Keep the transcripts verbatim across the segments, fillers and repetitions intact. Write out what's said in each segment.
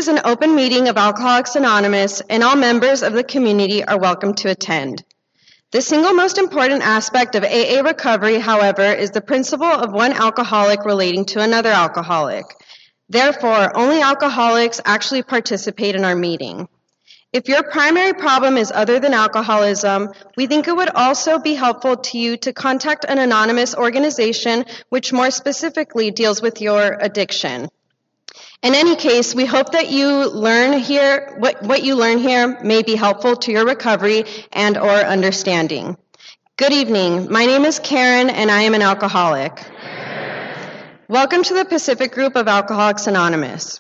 is an open meeting of Alcoholics Anonymous, and all members of the community are welcome to attend. The single most important aspect of A A recovery, however, is the principle of one alcoholic relating to another alcoholic. Therefore, only alcoholics actually participate in our meeting. If your primary problem is other than alcoholism, we think it would also be helpful to you to contact an anonymous organization which more specifically deals with your addiction. In any case, we hope that you learn here, what, what you learn here may be helpful to your recovery and or understanding. Good evening. My name is Karen, and I am an alcoholic. Welcome to the Pacific Group of Alcoholics Anonymous.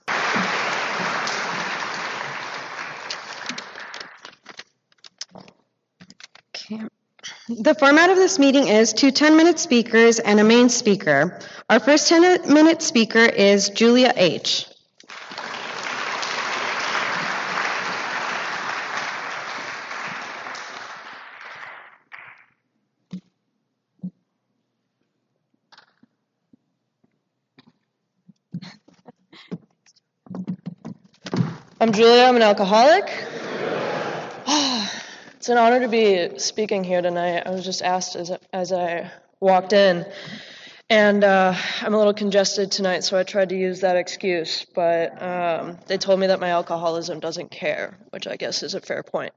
Okay. The format of this meeting is two ten-minute speakers and a main speaker. Our first ten-minute speaker is Julia H. I'm Julia, I'm an alcoholic. Oh, it's an honor to be speaking here tonight. I was just asked as, as I walked in, and uh, I'm a little congested tonight, so I tried to use that excuse, but um, they told me that my alcoholism doesn't care, which I guess is a fair point.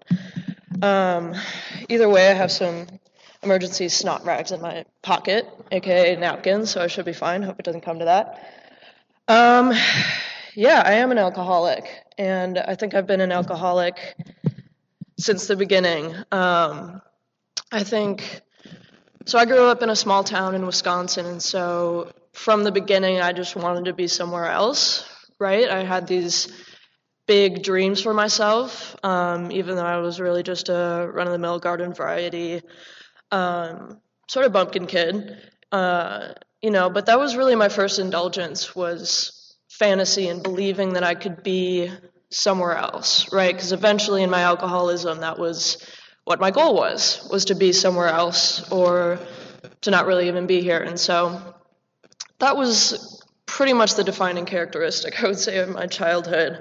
Um, either way, I have some emergency snot rags in my pocket, aka napkins, so I should be fine. Hope it doesn't come to that. Um, yeah, I am an alcoholic. And I think I've been an alcoholic since the beginning. Um, I think, so I grew up in a small town in Wisconsin, and so from the beginning I just wanted to be somewhere else, right? I had these big dreams for myself, um, even though I was really just a run-of-the-mill garden variety um, sort of bumpkin kid, uh, you know, but that was really my first indulgence, was fantasy and believing that I could be somewhere else, right? Because eventually in my alcoholism, that was what my goal was, was to be somewhere else or to not really even be here. And so that was pretty much the defining characteristic, I would say, of my childhood.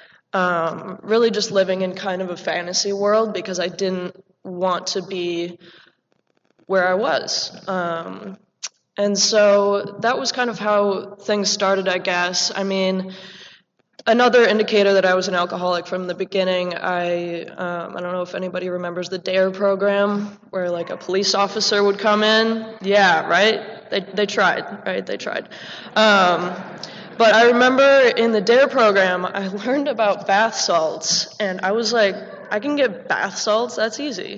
Um, really just living in kind of a fantasy world because I didn't want to be where I was. Um, And so that was kind of how things started, I guess. I mean, another indicator that I was an alcoholic from the beginning, I um, I don't know if anybody remembers the DARE program, where like a police officer would come in. Yeah, right? They they tried, right? They tried. Um, but I remember in the DARE program, I learned about bath salts, and I was like, I can get bath salts? That's easy.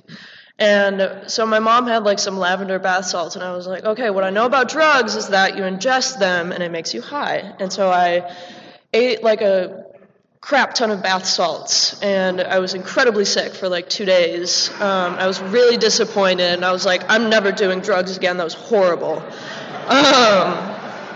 And so my mom had like some lavender bath salts, and I was like, okay, what I know about drugs is that you ingest them and it makes you high. And so I ate like a crap ton of bath salts, and I was incredibly sick for like two days. Um, I was really disappointed, and I was like, I'm never doing drugs again. That was horrible. Um,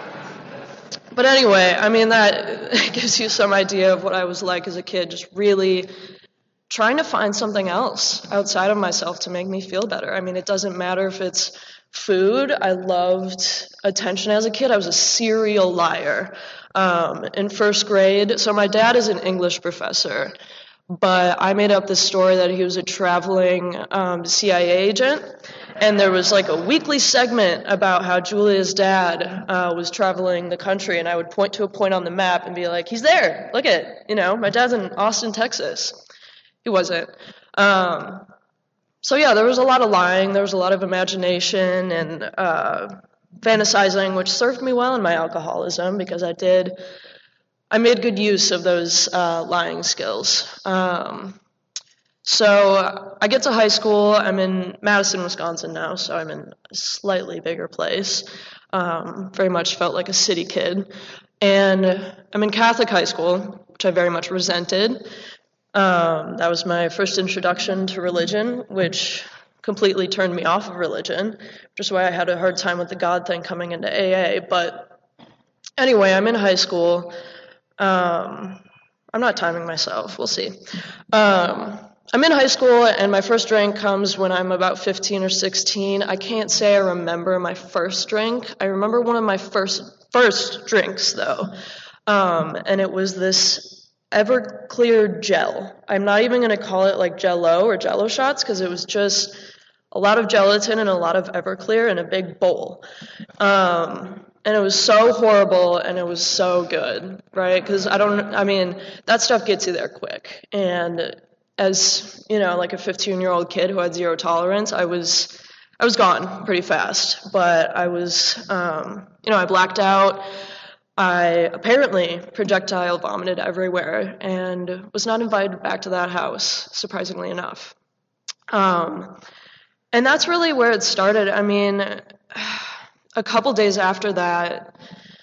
but anyway, I mean, that gives you some idea of what I was like as a kid, just really trying to find something else outside of myself to make me feel better. I mean, it doesn't matter if it's food. I loved attention as a kid. I was a serial liar um, in first grade. So my dad is an English professor, but I made up this story that he was a traveling um, C I A agent, and there was like a weekly segment about how Julia's dad uh, was traveling the country, and I would point to a point on the map and be like, he's there, look at it, you know, my dad's in Austin, Texas. He wasn't. Um, so yeah, there was a lot of lying, there was a lot of imagination and uh, fantasizing, which served me well in my alcoholism because I did, I made good use of those uh, lying skills. Um, so I get to high school, I'm in Madison, Wisconsin now, so I'm in a slightly bigger place. Um, very much felt like a city kid. And I'm in Catholic high school, which I very much resented. Um, that was my first introduction to religion, which completely turned me off of religion, which is why I had a hard time with the God thing coming into A A. But anyway, I'm in high school. Um, I'm not timing myself. We'll see. Um, I'm in high school, and my first drink comes when I'm about fifteen or sixteen. I can't say I remember my first drink. I remember one of my first first drinks, though, um, and it was this Everclear gel. I'm not even going to call it like Jell-O or Jell-O shots because it was just a lot of gelatin and a lot of Everclear in a big bowl. Um, and it was so horrible and it was so good, right? Because I don't, I mean, that stuff gets you there quick. And as, you know, like a fifteen-year-old kid who had zero tolerance, I was, I was gone pretty fast. But I was, um, you know, I blacked out. I apparently projectile vomited everywhere and was not invited back to that house, surprisingly enough. Um, and that's really where it started. I mean, a couple days after that,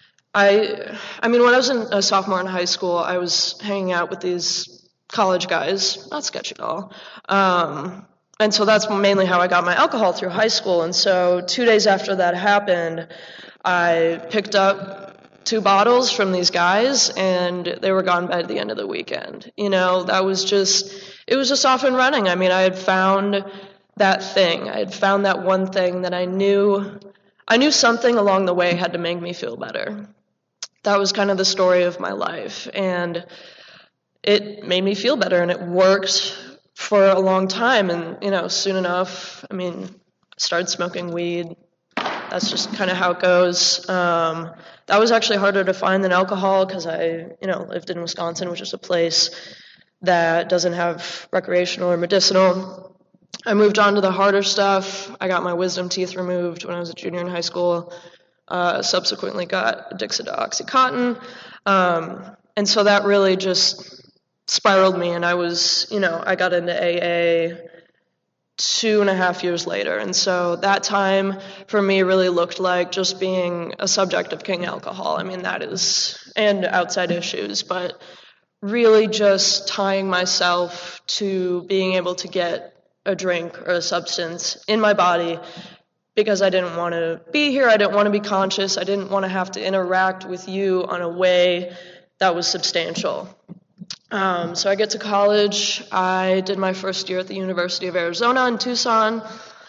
I, I mean, when I was in a sophomore in high school, I was hanging out with these college guys, not sketchy at all. Um, and so that's mainly how I got my alcohol through high school. And so two days after that happened, I picked up two bottles from these guys, and they were gone by the end of the weekend. You know, that was just, it was just off and running. I mean, I had found that thing. I had found that one thing that I knew, I knew something along the way had to make me feel better. That was kind of the story of my life, and it made me feel better, and it worked for a long time. And, you know, soon enough, I mean, I started smoking weed. That's just kind of how it goes. Um, that was actually harder to find than alcohol because I, you know, lived in Wisconsin, which is a place that doesn't have recreational or medicinal. I moved on to the harder stuff. I got my wisdom teeth removed when I was a junior in high school. Uh, subsequently got addicted to OxyContin. Um, and so that really just spiraled me, and I was, you know, I got into A A two and a half years later. And so that time for me really looked like just being a subject of king alcohol. I mean, that is, and outside issues, but really just tying myself to being able to get a drink or a substance in my body because I didn't want to be here. I didn't want to be conscious. I didn't want to have to interact with you on a way that was substantial. Um, so I get to college. I did my first year at the University of Arizona in Tucson,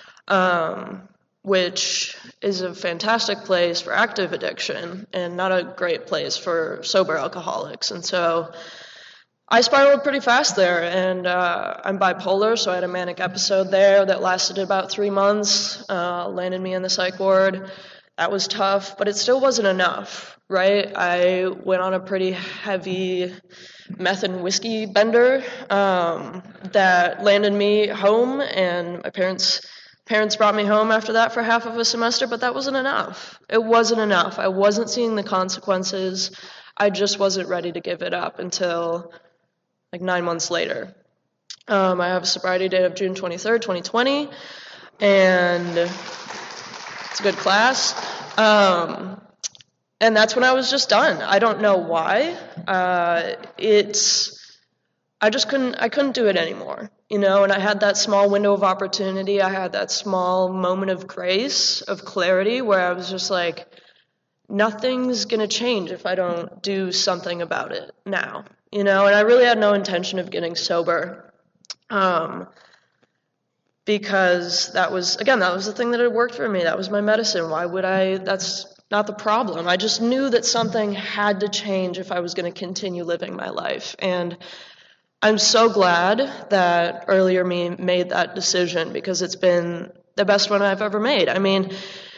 um, which is a fantastic place for active addiction and not a great place for sober alcoholics. And so I spiraled pretty fast there, and uh, I'm bipolar, so I had a manic episode there that lasted about three months, uh, landed me in the psych ward. That was tough, but it still wasn't enough, right? I went on a pretty heavy meth and whiskey bender um, that landed me home, and my parents parents brought me home after that for half of a semester, but that wasn't enough. It wasn't enough. I wasn't seeing the consequences. I just wasn't ready to give it up until like nine months later. Um, I have a sobriety date of June twenty-third, twenty twenty, and it's a good class. Um, and that's when I was just done. I don't know why. Uh, it's, I just couldn't, I couldn't do it anymore, you know, and I had that small window of opportunity. I had that small moment of grace, of clarity, where I was just like, nothing's going to change if I don't do something about it now, you know, and I really had no intention of getting sober. Um, because that was, again, that was the thing that had worked for me. That was my medicine. Why would I, that's not the problem. I just knew that something had to change if I was going to continue living my life. And I'm so glad that earlier me made that decision because it's been the best one I've ever made. I mean,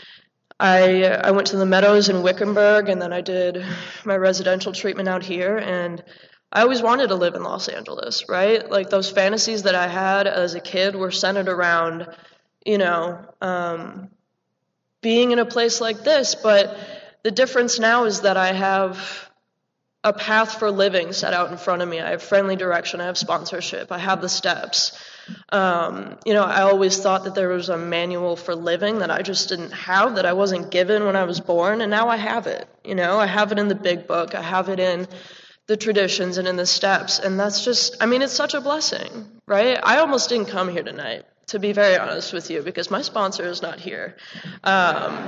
I I went to the Meadows in Wickenburg, and then I did my residential treatment out here, and I always wanted to live in Los Angeles, right? Like those fantasies that I had as a kid were centered around, you know, um, being in a place like this. But the difference now is that I have a path for living set out in front of me. I have friendly direction. I have sponsorship. I have the steps. Um, you know, I always thought that there was a manual for living that I just didn't have, that I wasn't given when I was born, and now I have it. You know, I have it in the big book. I have it in the traditions and in the steps, and that's just, I mean, it's such a blessing, right? I almost didn't come here tonight, to be very honest with you, because my sponsor is not here. Um,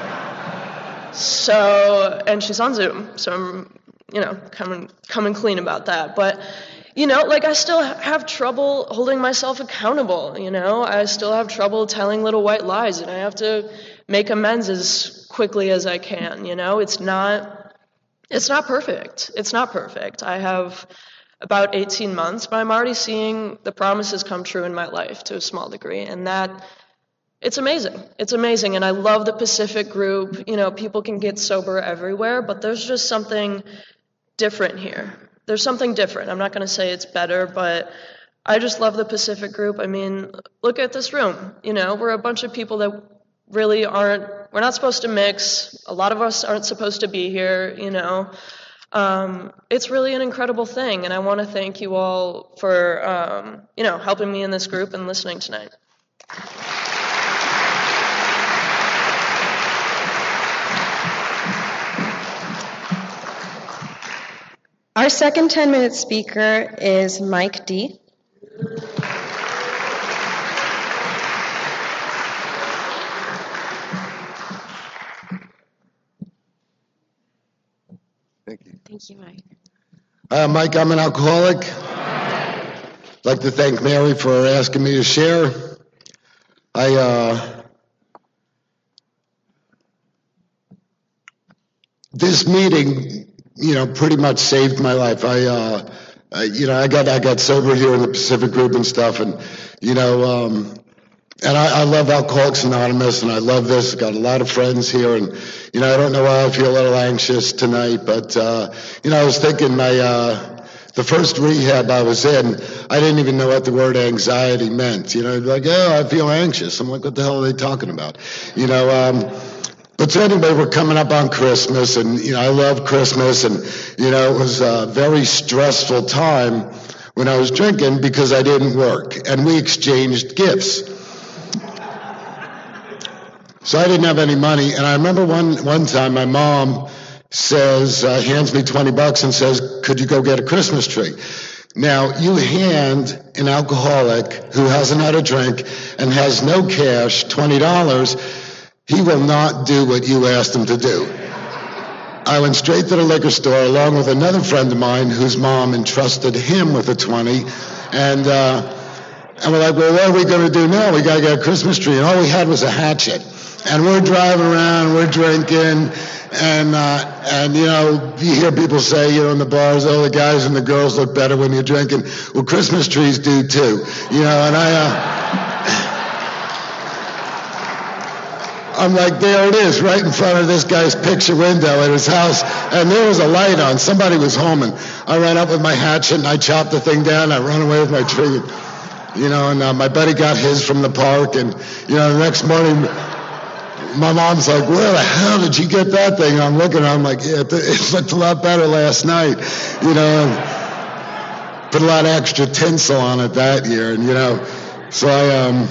so, and she's on Zoom, so I'm, you know, coming, coming clean about that. But, you know, like I still have trouble holding myself accountable, you know? I still have trouble telling little white lies, and I have to make amends as quickly as I can, you know? It's not... It's not perfect. It's not perfect. I have about eighteen months, but I'm already seeing the promises come true in my life to a small degree, and that, it's amazing. It's amazing, and I love the Pacific group. You know, people can get sober everywhere, but there's just something different here. There's something different. I'm not going to say it's better, but I just love the Pacific group. I mean, look at this room. You know, we're a bunch of people that really aren't, we're not supposed to mix. A lot of us aren't supposed to be here, you know. Um, it's really an incredible thing, and I want to thank you all for, um, you know, helping me in this group and listening tonight. Our second ten-minute speaker is Mike D. Thank you. Thank you, Mike. Uh, Mike, I'm an alcoholic. I'd like to thank Mary for asking me to share. I, uh, this meeting, you know, pretty much saved my life. I, uh, I, you know, I got I got sober here in the Pacific Group and stuff, and you know, um, and I, I love Alcoholics Anonymous, and I love this. Got a lot of friends here, and you know, I don't know why I feel a little anxious tonight, but uh, you know, I was thinking my uh, the first rehab I was in, I didn't even know what the word anxiety meant. You know, like, oh, I feel anxious. I'm like, what the hell are they talking about? You know. Um, But so anyway, we're coming up on Christmas, and, you know, I love Christmas, and, you know, it was a very stressful time when I was drinking because I didn't work, and we exchanged gifts. So I didn't have any money, and I remember one, one time my mom says, uh, hands me twenty bucks and says, could you go get a Christmas tree? Now, you hand an alcoholic who hasn't had a drink and has no cash twenty dollars, he will not do what you asked him to do. I went straight to the liquor store along with another friend of mine whose mom entrusted him with a twenty. And, uh, and we're like, well, what are we going to do now? We got to get a Christmas tree. And all we had was a hatchet. And we're driving around, we're drinking, and, uh, and you know, you hear people say, you know, in the bars, oh, the guys and the girls look better when you're drinking. Well, Christmas trees do too. You know, and I... Uh, I'm like, there it is, right in front of this guy's picture window at his house, and there was a light on. Somebody was home, and I ran up with my hatchet, and I chopped the thing down. I ran away with my tree, you know, and uh, my buddy got his from the park, and, you know, the next morning, my mom's like, where the hell did you get that thing? And I'm looking, I'm like, yeah, it looked a lot better last night, you know, and put a lot of extra tinsel on it that year, and, you know, so I, um...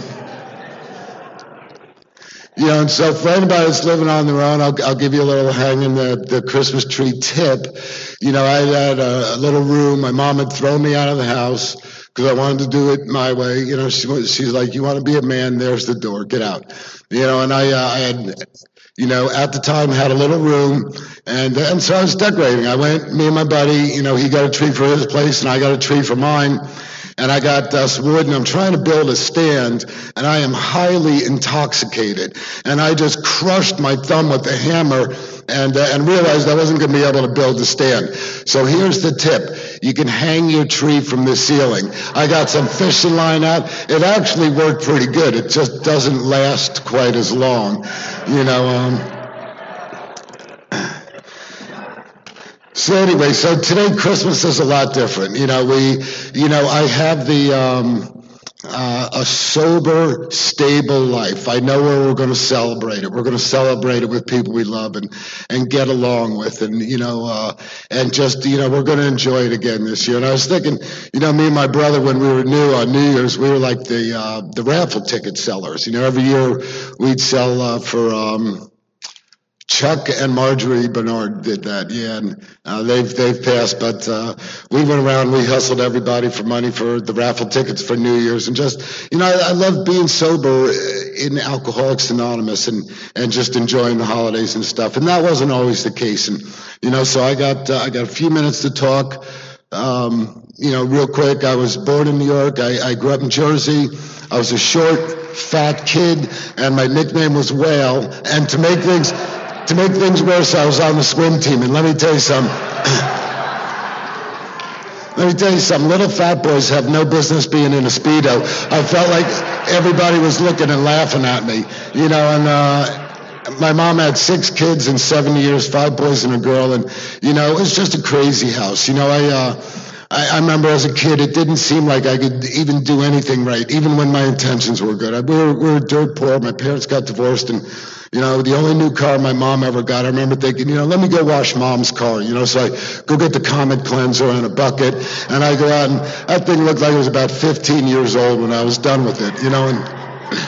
You know, and so for anybody that's living on their own, I'll, I'll give you a little hanging the, the Christmas tree tip. You know, I had a, a little room. My mom had thrown me out of the house because I wanted to do it my way. You know, she was, she's like, you want to be a man, there's the door, get out. You know, and I, uh, I had, you know, at the time had a little room, and and so I was decorating. I went, me and my buddy, you know, he got a tree for his place, and I got a tree for mine. And I got uh, some wood, and I'm trying to build a stand, and I am highly intoxicated. And I just crushed my thumb with the hammer and uh, and realized I wasn't going to be able to build the stand. So here's the tip. You can hang your tree from the ceiling. I got some fishing line out. It actually worked pretty good. It just doesn't last quite as long, you know. Um, So anyway, so today Christmas is a lot different. You know, we, you know, I have the, um, uh, a sober, stable life. I know where we're going to celebrate it. We're going to celebrate it with people we love and, and get along with, and, you know, uh, and just, you know, we're going to enjoy it again this year. And I was thinking, you know, me and my brother, when we were new on New Year's, we were like the, uh, the raffle ticket sellers. You know, every year we'd sell, uh, for, um, Chuck and Marjorie Bernard did that, yeah, and uh, they've they've passed. But uh, we went around, we hustled everybody for money for the raffle tickets for New Year's, and just, you know, I, I love being sober in Alcoholics Anonymous and and just enjoying the holidays and stuff. And that wasn't always the case, and you know, so I got uh, I got a few minutes to talk. Um, you know, real quick, I was born in New York. I, I grew up in Jersey. I was a short, fat kid, and my nickname was Whale. And to make things To make things worse, I was on the swim team, and let me tell you something. let me tell you something. Little fat boys have no business being in a Speedo. I felt like everybody was looking and laughing at me, you know, and uh, my mom had six kids in seven years, five boys and a girl, and, you know, it was just a crazy house. You know, I, uh, I, I remember as a kid, it didn't seem like I could even do anything right, even when my intentions were good. I, we, were, we were dirt poor. My parents got divorced, and, you know, the only new car my mom ever got, I remember thinking, you know, let me go wash mom's car, you know, so I go get the Comet cleanser and a bucket, and I go out, and that thing looked like it was about fifteen years old when I was done with it, you know, and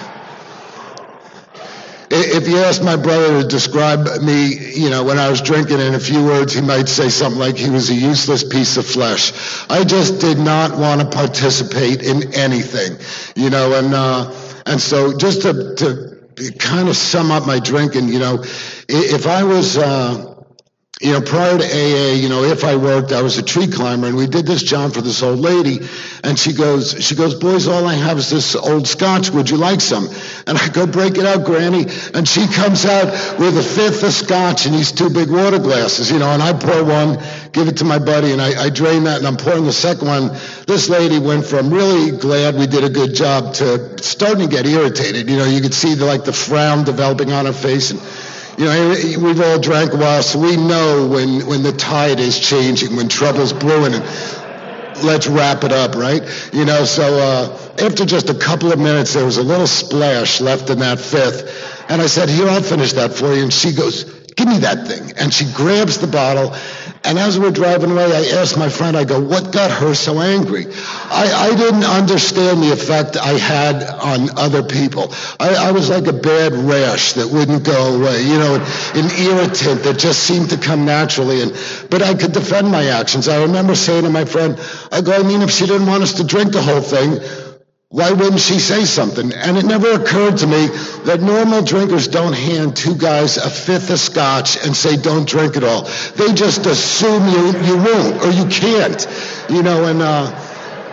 if you asked my brother to describe me, you know, when I was drinking in a few words, he might say something like he was a useless piece of flesh. I just did not want to participate in anything, you know, and, uh, and so just to, to kind of sum up my drinking, you know, if I was, uh, you know, prior to A A, you know, if I worked, I was a tree climber, and we did this job for this old lady, and she goes, she goes, boys, all I have is this old scotch. Would you like some? And I go, break it out, Granny. And she comes out with a fifth of scotch in these two big water glasses, you know, and I pour one, give it to my buddy, and I, I drain that, and I'm pouring the second one. This lady went from really glad we did a good job to starting to get irritated. You know, you could see the, like the frown developing on her face, and you know, we've all drank a while, so we know when, when the tide is changing, when trouble's brewing, and let's wrap it up, right? You know, so uh, after just a couple of minutes, there was a little splash left in that fifth, and I said, here, I'll finish that for you, and she goes, give me that thing, and she grabs the bottle, and as we're driving away, I asked my friend, I go, what got her so angry? I, I didn't understand the effect I had on other people. I, I was like a bad rash that wouldn't go away, you know, an irritant that just seemed to come naturally. And but I could defend my actions. I remember saying to my friend, I go, I mean, if she didn't want us to drink the whole thing, why wouldn't she say something? And it never occurred to me that normal drinkers don't hand two guys a fifth of scotch and say, don't drink it all. They just assume you, you won't, or you can't, you know, and, uh,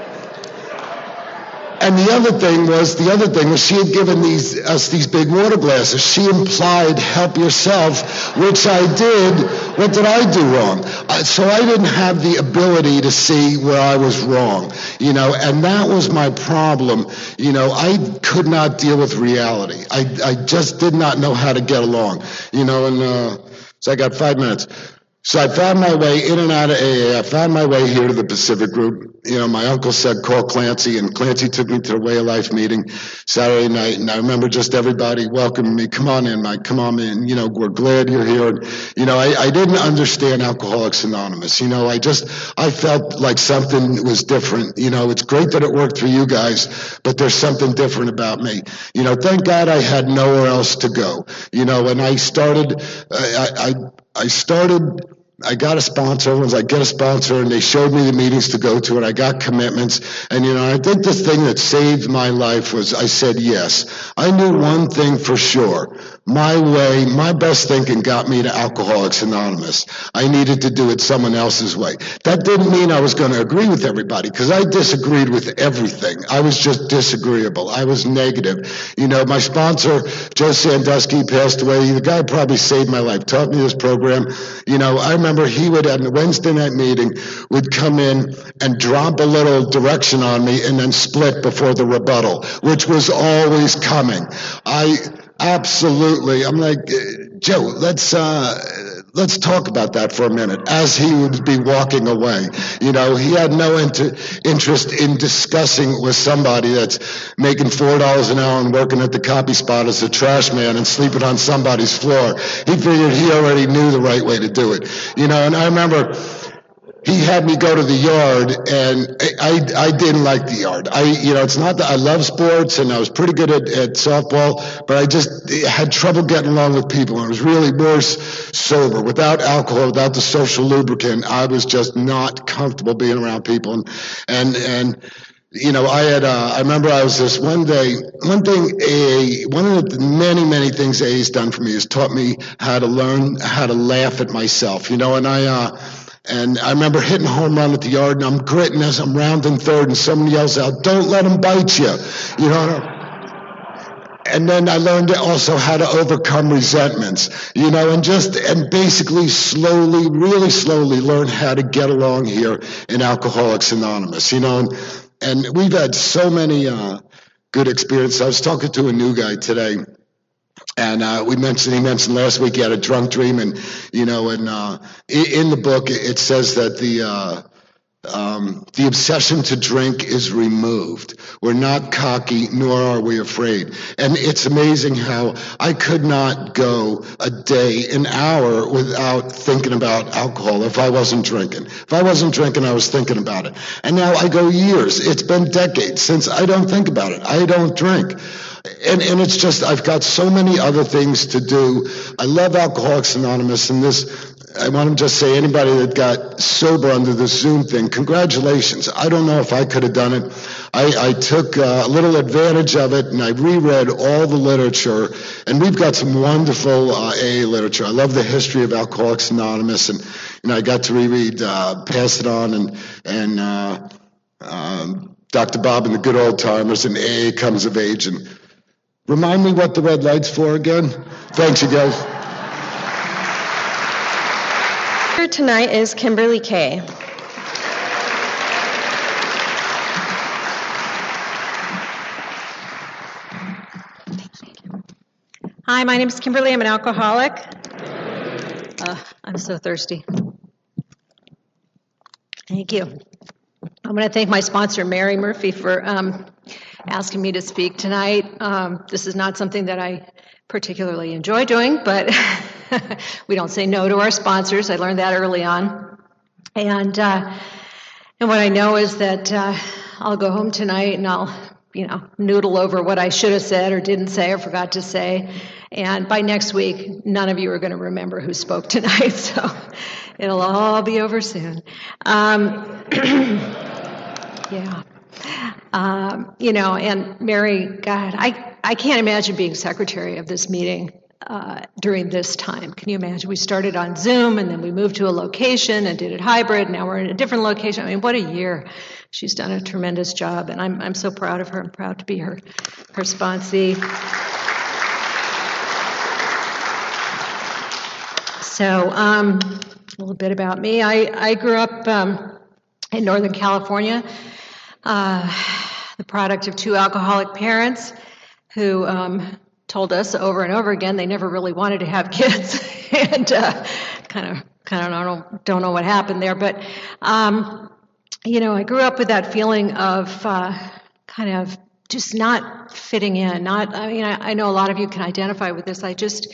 and the other thing was, the other thing was she had given these, us these big water glasses. She implied, help yourself, which I did. What did I do wrong? Uh, so I didn't have the ability to see where I was wrong, you know, and that was my problem. You know, I could not deal with reality. I, I just did not know how to get along, you know, and uh, so I got five minutes. So I found my way in and out of A A. I found my way here to the Pacific Group. You know, my uncle said, call Clancy, and Clancy took me to the Way of Life meeting Saturday night, and I remember just everybody welcoming me. Come on in, Mike, come on in. You know, we're glad you're here. And, you know, I, I didn't understand Alcoholics Anonymous. You know, I just, I felt like something was different. You know, it's great that it worked for you guys, but there's something different about me. You know, thank God I had nowhere else to go. You know, and I started, I, I, I started, I got a sponsor. Once I get a sponsor, and they showed me the meetings to go to, and I got commitments. And, you know, I think the thing that saved my life was I said yes. I knew one thing for sure. My way, my best thinking got me to Alcoholics Anonymous. I needed to do it someone else's way. That didn't mean I was going to agree with everybody, because I disagreed with everything. I was just disagreeable. I was negative. You know, my sponsor, Joe Sandusky, passed away. The guy probably saved my life, taught me this program. You know, I remember he would, at a Wednesday night meeting, would come in and drop a little direction on me and then split before the rebuttal, which was always coming. I absolutely, I'm like, Joe, let's, uh, let's talk about that for a minute, as he would be walking away. You know, he had no inter- interest in discussing with somebody that's making four dollars an hour and working at the copy spot as a trash man and sleeping on somebody's floor. He figured he already knew the right way to do it. You know, and I remember he had me go to the yard, and I, I didn't like the yard. I, you know, it's not that I love sports, and I was pretty good at, at softball, but I just had trouble getting along with people. I was really worse sober, without alcohol, without the social lubricant. I was just not comfortable being around people, and and and. You know, I had, uh, I remember I was this one day, one thing A A, one of the many, many things A A's done for me is taught me how to learn how to laugh at myself, you know, and I, uh, and I remember hitting a home run at the yard, and I'm gritting as I'm rounding third, and someone yells out, don't let him bite you, you know, and then I learned also how to overcome resentments, you know, and just, and basically slowly, really slowly learn how to get along here in Alcoholics Anonymous, you know, and, and we've had so many uh, good experiences. I was talking to a new guy today, and uh, we mentioned, he mentioned last week he had a drunk dream, and, you know, and uh, in the book it says that the, uh, Um, the obsession to drink is removed. We're not cocky, nor are we afraid. And it's amazing how I could not go a day, an hour, without thinking about alcohol if I wasn't drinking. If I wasn't drinking, I was thinking about it. And now I go years. It's been decades since I don't think about it. I don't drink. And, and it's just, I've got so many other things to do. I love Alcoholics Anonymous, and this, I want to just say, anybody that got sober under the Zoom thing, congratulations. I don't know if I could have done it. I, I took uh, a little advantage of it, and I reread all the literature, and we've got some wonderful uh, A A literature. I love the history of Alcoholics Anonymous, and you know, I got to reread uh, Pass It On and, and uh, um, Doctor Bob and the Good Old Timers, and A A Comes of Age. And remind me what the red light's for again? Thanks, you guys. Here tonight is Kimberly Kay. Hi, my name is Kimberly. I'm an alcoholic. Uh, I'm so thirsty. Thank you. I'm going to thank my sponsor, Mary Murphy, for um, asking me to speak tonight. Um, this is not something that I particularly enjoy doing, but we don't say no to our sponsors. I learned that early on. And uh, and what I know is that uh, I'll go home tonight and I'll, you know, noodle over what I should have said or didn't say or forgot to say. And by next week, none of you are going to remember who spoke tonight, so it'll all be over soon. Um, yeah. Um, you know, and Mary, God, I, I can't imagine being secretary of this meeting uh, during this time. Can you imagine? We started on Zoom, and then we moved to a location and did it hybrid. Now we're in a different location. I mean, what a year. She's done a tremendous job, and I'm I'm so proud of her. I'm proud to be her, her sponsee. So um, a little bit about me. I, I grew up um, in Northern California, uh, the product of two alcoholic parents who um, told us over and over again they never really wanted to have kids, and uh, kind of kind of don't know, don't know what happened there. But um, you know, I grew up with that feeling of uh, kind of just not fitting in. Not, I mean, I, I know a lot of you can identify with this. I just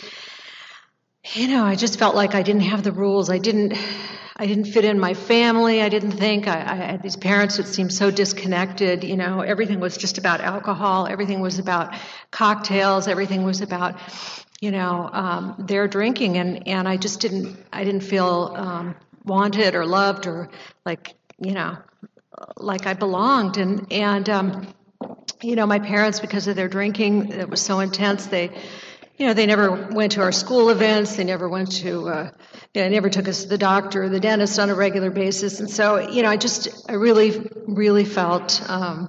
You know, I just felt like I didn't have the rules. I didn't, I didn't fit in my family. I didn't think. I, I had these parents that seemed so disconnected. You know, everything was just about alcohol. Everything was about cocktails. Everything was about, you know, um, their drinking, and and I just didn't. I didn't feel um, wanted or loved or like, you know, like I belonged. And and um, you know, my parents, because of their drinking, it was so intense. They You know, they never went to our school events. They never went to, uh, you know, they never took us to the doctor or the dentist on a regular basis. And so, you know, I just, I really, really felt, um,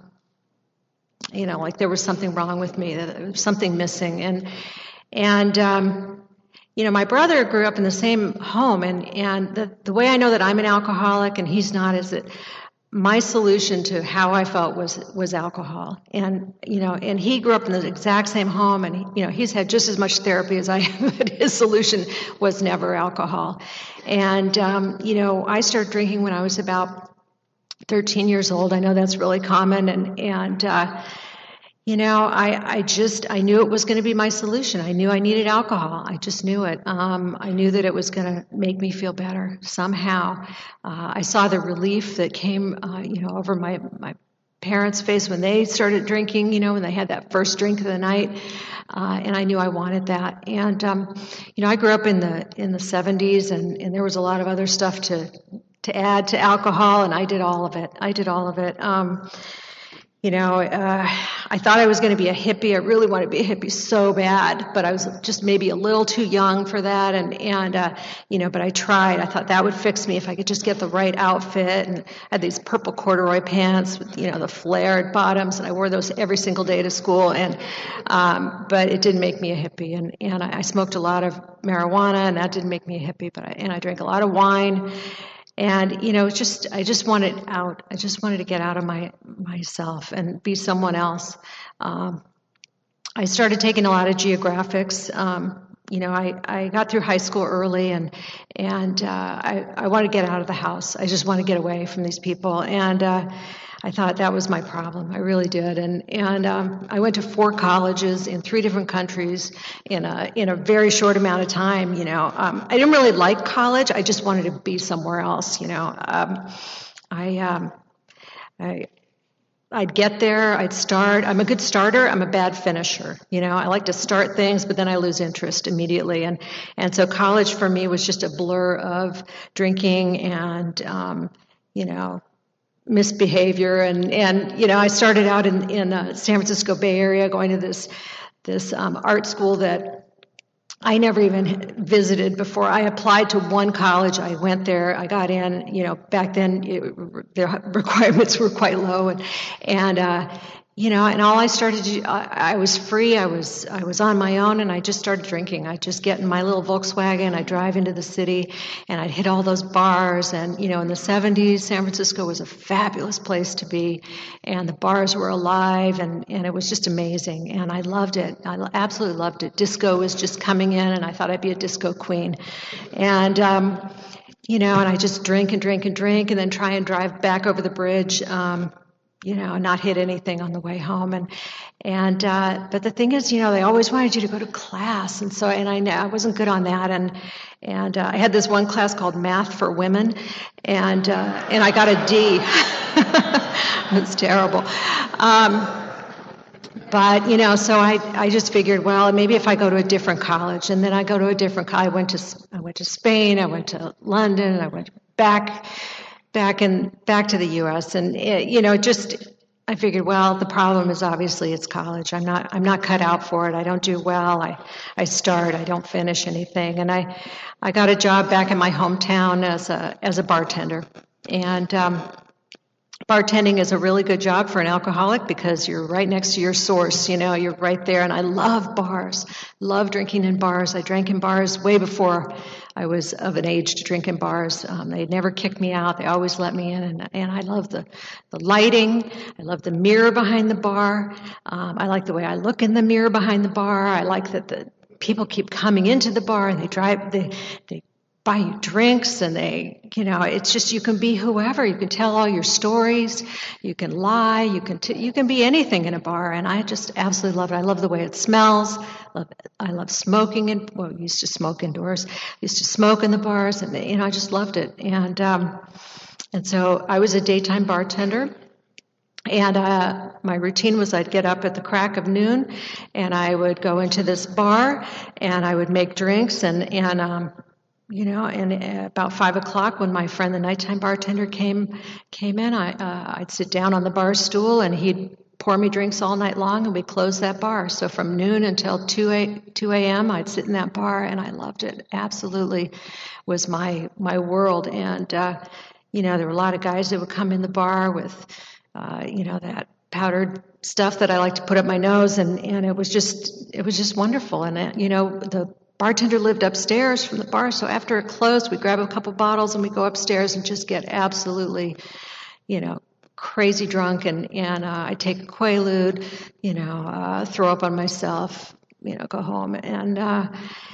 you know, like there was something wrong with me, that there was something missing. And, and, um, you know, my brother grew up in the same home. And, and the, the way I know that I'm an alcoholic and he's not is that my solution to how I felt was was alcohol. And, you know, and he grew up in the exact same home, and, he, you know, he's had just as much therapy as I have, but his solution was never alcohol. And, um, you know, I started drinking when I was about thirteen years old. I know that's really common, and, and uh, you know, I, I just, I knew it was going to be my solution. I knew I needed alcohol. I just knew it. Um, I knew that it was going to make me feel better somehow. Uh, I saw the relief that came, uh, you know, over my, my parents' face when they started drinking, you know, when they had that first drink of the night. Uh, and I knew I wanted that. And, um, you know, I grew up in the, in the seventies, and, and there was a lot of other stuff to, to add to alcohol, and I did all of it. I did all of it. Um, you know, uh, I thought I was going to be a hippie. I really wanted to be a hippie so bad, but I was just maybe a little too young for that. And, and uh, you know, but I tried. I thought that would fix me if I could just get the right outfit. And I had these purple corduroy pants with, you know, the flared bottoms, and I wore those every single day to school. And um, but it didn't make me a hippie. And, and I, I smoked a lot of marijuana, and that didn't make me a hippie. But I, and I drank a lot of wine. And, you know, just, I just wanted out. I just wanted to get out of my, myself and be someone else. Um, I started taking a lot of geographics. Um, you know, I, I got through high school early, and, and, uh, I, I wanted to get out of the house. I just want to get away from these people. And, uh, I thought that was my problem. I really did. And, and, um, I went to four colleges in three different countries in a, in a very short amount of time. You know, um, I didn't really like college. I just wanted to be somewhere else, you know. Um, I, um, I, I'd get there, I'd start. I'm a good starter, I'm a bad finisher. You know, I like to start things, but then I lose interest immediately. And, and so college for me was just a blur of drinking and, um, you know, misbehavior. And, and, you know, I started out in, in uh, San Francisco Bay Area going to this, this um, art school that I never even visited before. I applied to one college. I went there. I got in. You know, back then it, the requirements were quite low, and and uh, you know, and all I started to do, I, I was free. I was I was on my own, and I just started drinking. I just get in my little Volkswagen. I drive into the city, and I'd hit all those bars. And you know, in the seventies, San Francisco was a fabulous place to be, and the bars were alive, and and it was just amazing. And I loved it. I absolutely loved it. Disco was just coming in, and I thought I'd be a disco queen. And um, you know, and I just drink and drink and drink, and then try and drive back over the bridge. Um, you know, not hit anything on the way home. And, and, uh, but the thing is, you know, they always wanted you to go to class. And so, and I know I wasn't good on that. And, and, uh, I had this one class called Math for Women, and, uh, and I got a D. It's terrible. Um, But, you know, so I, I just figured, well, maybe if I go to a different college, and then I go to a different college. I went to, I went to Spain, I went to London, I went back, back in, back to the U S And, it, you know, just, I figured, well, the problem is obviously it's college. I'm not, I'm not cut out for it. I don't do well. I, I start, I don't finish anything. And I, I got a job back in my hometown as a, as a bartender. And, um, bartending is a really good job for an alcoholic because you're right next to your source, you know, you're right there. And I love bars, love drinking in bars. I drank in bars way before I was of an age to drink in bars. Um, they never kicked me out. They always let me in. And, and I love the, the lighting. I love the mirror behind the bar. Um, I like the way I look in the mirror behind the bar. I like that the people keep coming into the bar and they drive, they, they, buy you drinks, and they, you know, it's just, you can be whoever. You can tell all your stories. You can lie. You can, t- you can be anything in a bar. And I just absolutely love it. I love the way it smells. Love, I love smoking in, well, we used to smoke indoors. Used to smoke in the bars, and, you know, I just loved it. And, um, and so I was a daytime bartender. And uh, my routine was I'd get up at the crack of noon, and I would go into this bar, and I would make drinks, and, and, um, You know, and about five o'clock when my friend, the nighttime bartender, came came in, I uh, I'd sit down on the bar stool, and he'd pour me drinks all night long, and we'd close that bar. So from noon until two a.m., I'd sit in that bar, and I loved it. Absolutely was my my world. And, uh, you know, there were a lot of guys that would come in the bar with, uh, you know, that powdered stuff that I like to put up my nose, and, and it was just, it was just wonderful. And, uh, you know, the bartender lived upstairs from the bar, so after it closed, we'd grab a couple bottles and we'd go upstairs and just get absolutely, you know, crazy drunk, and, and uh, I'd take a Quaalude, you know, uh, throw up on myself, you know, go home. And uh,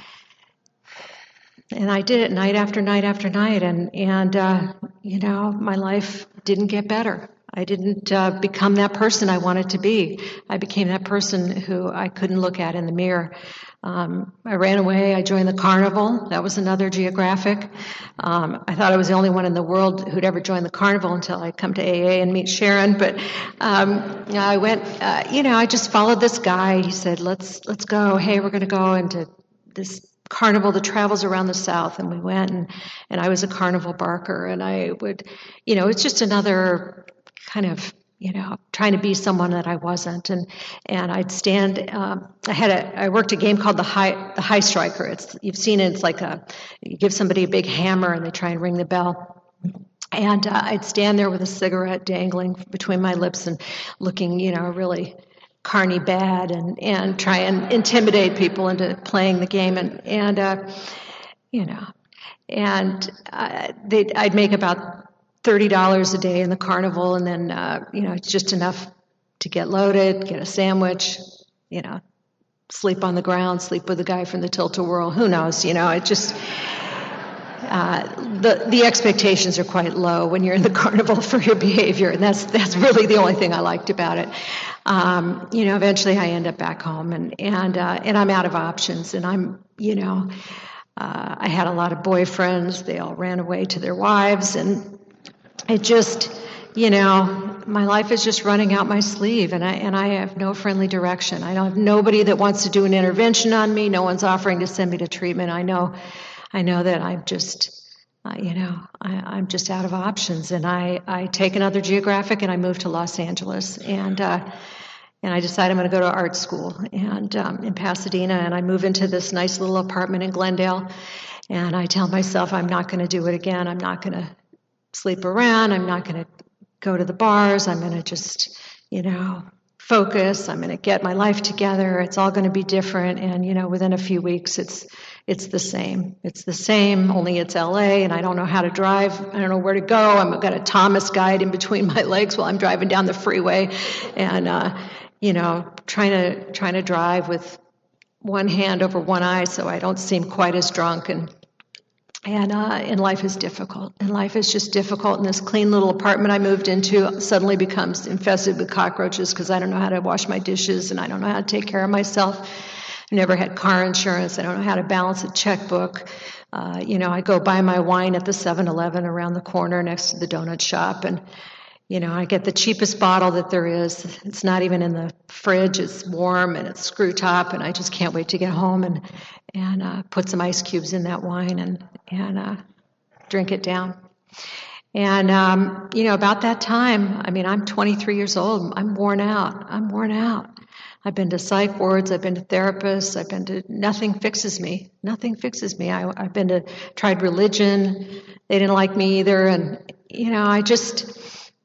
and I did it night after night after night, and, and uh, you know, my life didn't get better. I didn't uh, become that person I wanted to be. I became that person who I couldn't look at in the mirror. Um, I ran away. I joined the carnival. That was another geographic. Um, I thought I was the only one in the world who'd ever joined the carnival until I come to A A and meet Sharon. But um, I went. Uh, you know, I just followed this guy. He said, "Let's let's go. Hey, we're going to go into this carnival that travels around the South." And we went, and and I was a carnival barker, and I would, you know, it's just another kind of, you know, trying to be someone that I wasn't, and and I'd stand. Um, I had a I worked a game called the high the high striker. It's you've seen it. It's like a you give somebody a big hammer and they try and ring the bell. And uh, I'd stand there with a cigarette dangling between my lips and looking, you know, really carny bad, and and try and intimidate people into playing the game, and and uh, you know, and uh, they I'd make about thirty dollars a day in the carnival, and then, uh, you know, it's just enough to get loaded, get a sandwich, you know, sleep on the ground, sleep with a guy from the Tilt-A-Whirl, who knows, you know, it just, uh, the the expectations are quite low when you're in the carnival for your behavior, and that's that's really the only thing I liked about it. Um, you know, eventually I end up back home, and, and, uh, and I'm out of options, and I'm, you know, uh, I had a lot of boyfriends, they all ran away to their wives, and it just, you know, my life is just running out my sleeve, and I and I have no friendly direction. I don't have nobody that wants to do an intervention on me. No one's offering to send me to treatment. I know, I know that I'm just, uh, you know, I, I'm just out of options. And I, I take another geographic and I move to Los Angeles, and uh, and I decide I'm going to go to art school and um, in Pasadena, and I move into this nice little apartment in Glendale, and I tell myself I'm not going to do it again. I'm not going to sleep around. I'm not going to go to the bars. I'm going to just, you know, focus. I'm going to get my life together. It's all going to be different. And, you know, within a few weeks, it's it's the same. It's the same, only it's L A, and I don't know how to drive. I don't know where to go. I've got a Thomas guide in between my legs while I'm driving down the freeway, and, uh, you know, trying to trying to drive with one hand over one eye so I don't seem quite as drunk. And And uh, and life is difficult. And life is just difficult. And this clean little apartment I moved into suddenly becomes infested with cockroaches because I don't know how to wash my dishes, and I don't know how to take care of myself. I've never had car insurance. I don't know how to balance a checkbook. Uh, you know, I go buy my wine at the seven eleven around the corner next to the donut shop, and you know, I get the cheapest bottle that there is. It's not even in the fridge. It's warm and it's screw top, and I just can't wait to get home and and uh, put some ice cubes in that wine and and uh, drink it down. And um, you know, about that time, I mean, I'm twenty-three years old. I'm worn out. I'm worn out. I've been to psych wards. I've been to therapists. I've been to. Nothing fixes me. Nothing fixes me. I, I've been to tried religion. They didn't like me either, and you know, I just.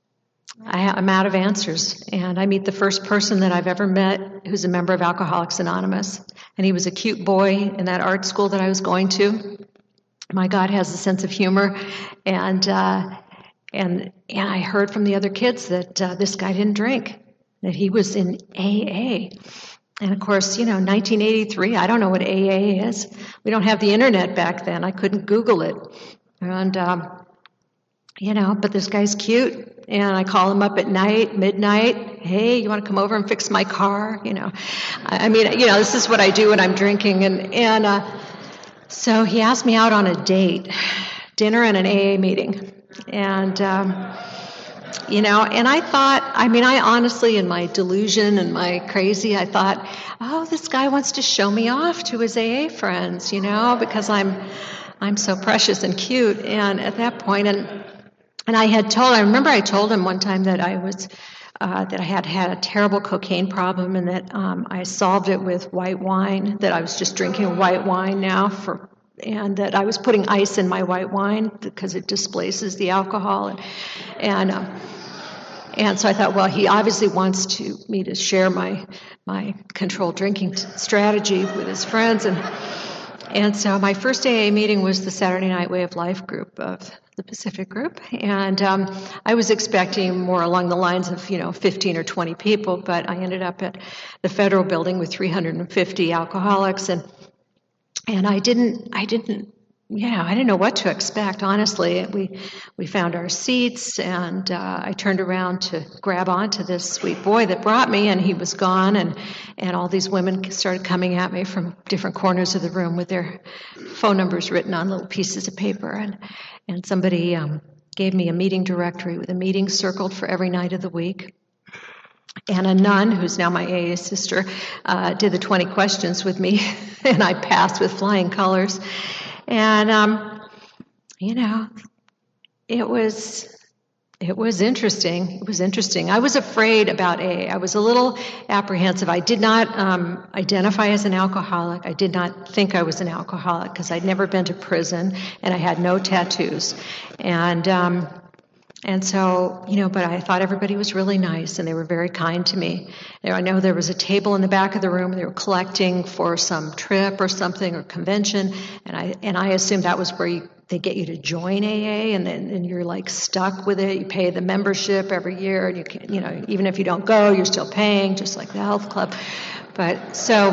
I, I'm out of answers, and I meet the first person that I've ever met who's a member of Alcoholics Anonymous, and he was a cute boy in that art school that I was going to. My God has a sense of humor, and uh, and and I heard from the other kids that uh, this guy didn't drink, that he was in A A. And of course, you know, nineteen eighty-three, I don't know what A A is. We don't have the internet back then. I couldn't Google it, and um, you know, but this guy's cute. And I call him up at night, midnight. Hey, you want to come over and fix my car? You know, I mean, you know, this is what I do when I'm drinking. And and uh, so he asked me out on a date, dinner and an A A meeting. And, um, you know, and I thought, I mean, I honestly, in my delusion and my crazy, I thought, oh, this guy wants to show me off to his A A friends, you know, because I'm I'm so precious and cute. And at that point, and And I had told, I remember I told him one time that I was, uh, that I had had a terrible cocaine problem, and that um, I solved it with white wine, that I was just drinking white wine now for, and that I was putting ice in my white wine because it displaces the alcohol. And, and, uh, and so I thought, well, he obviously wants to me to share my, my controlled drinking t- strategy with his friends. And, and so my first A A meeting was the Saturday Night Way of Life group of the Pacific group, and um, I was expecting more along the lines of, you know, fifteen or twenty people, but I ended up at the Federal Building with three hundred fifty alcoholics, and and I didn't, I didn't, yeah, I didn't know what to expect, honestly. We we found our seats, and uh, I turned around to grab onto this sweet boy that brought me, and he was gone, and and all these women started coming at me from different corners of the room with their phone numbers written on little pieces of paper, and and somebody um, gave me a meeting directory with a meeting circled for every night of the week. And a nun, who's now my A A sister, uh, did the twenty questions with me, and I passed with flying colors. And, um, you know, it was It was interesting. It was interesting. I was afraid about A A. I was a little apprehensive. I did not um, identify as an alcoholic. I did not think I was an alcoholic because I'd never been to prison and I had no tattoos. And um, and so, you know, but I thought everybody was really nice and they were very kind to me. There, I know there was a table in the back of the room. They were collecting for some trip or something or convention, and I and I assumed that was where you, they get you to join A A, and then and you're like stuck with it. You pay the membership every year, and you can, you know, even if you don't go, you're still paying, just like the health club. But so,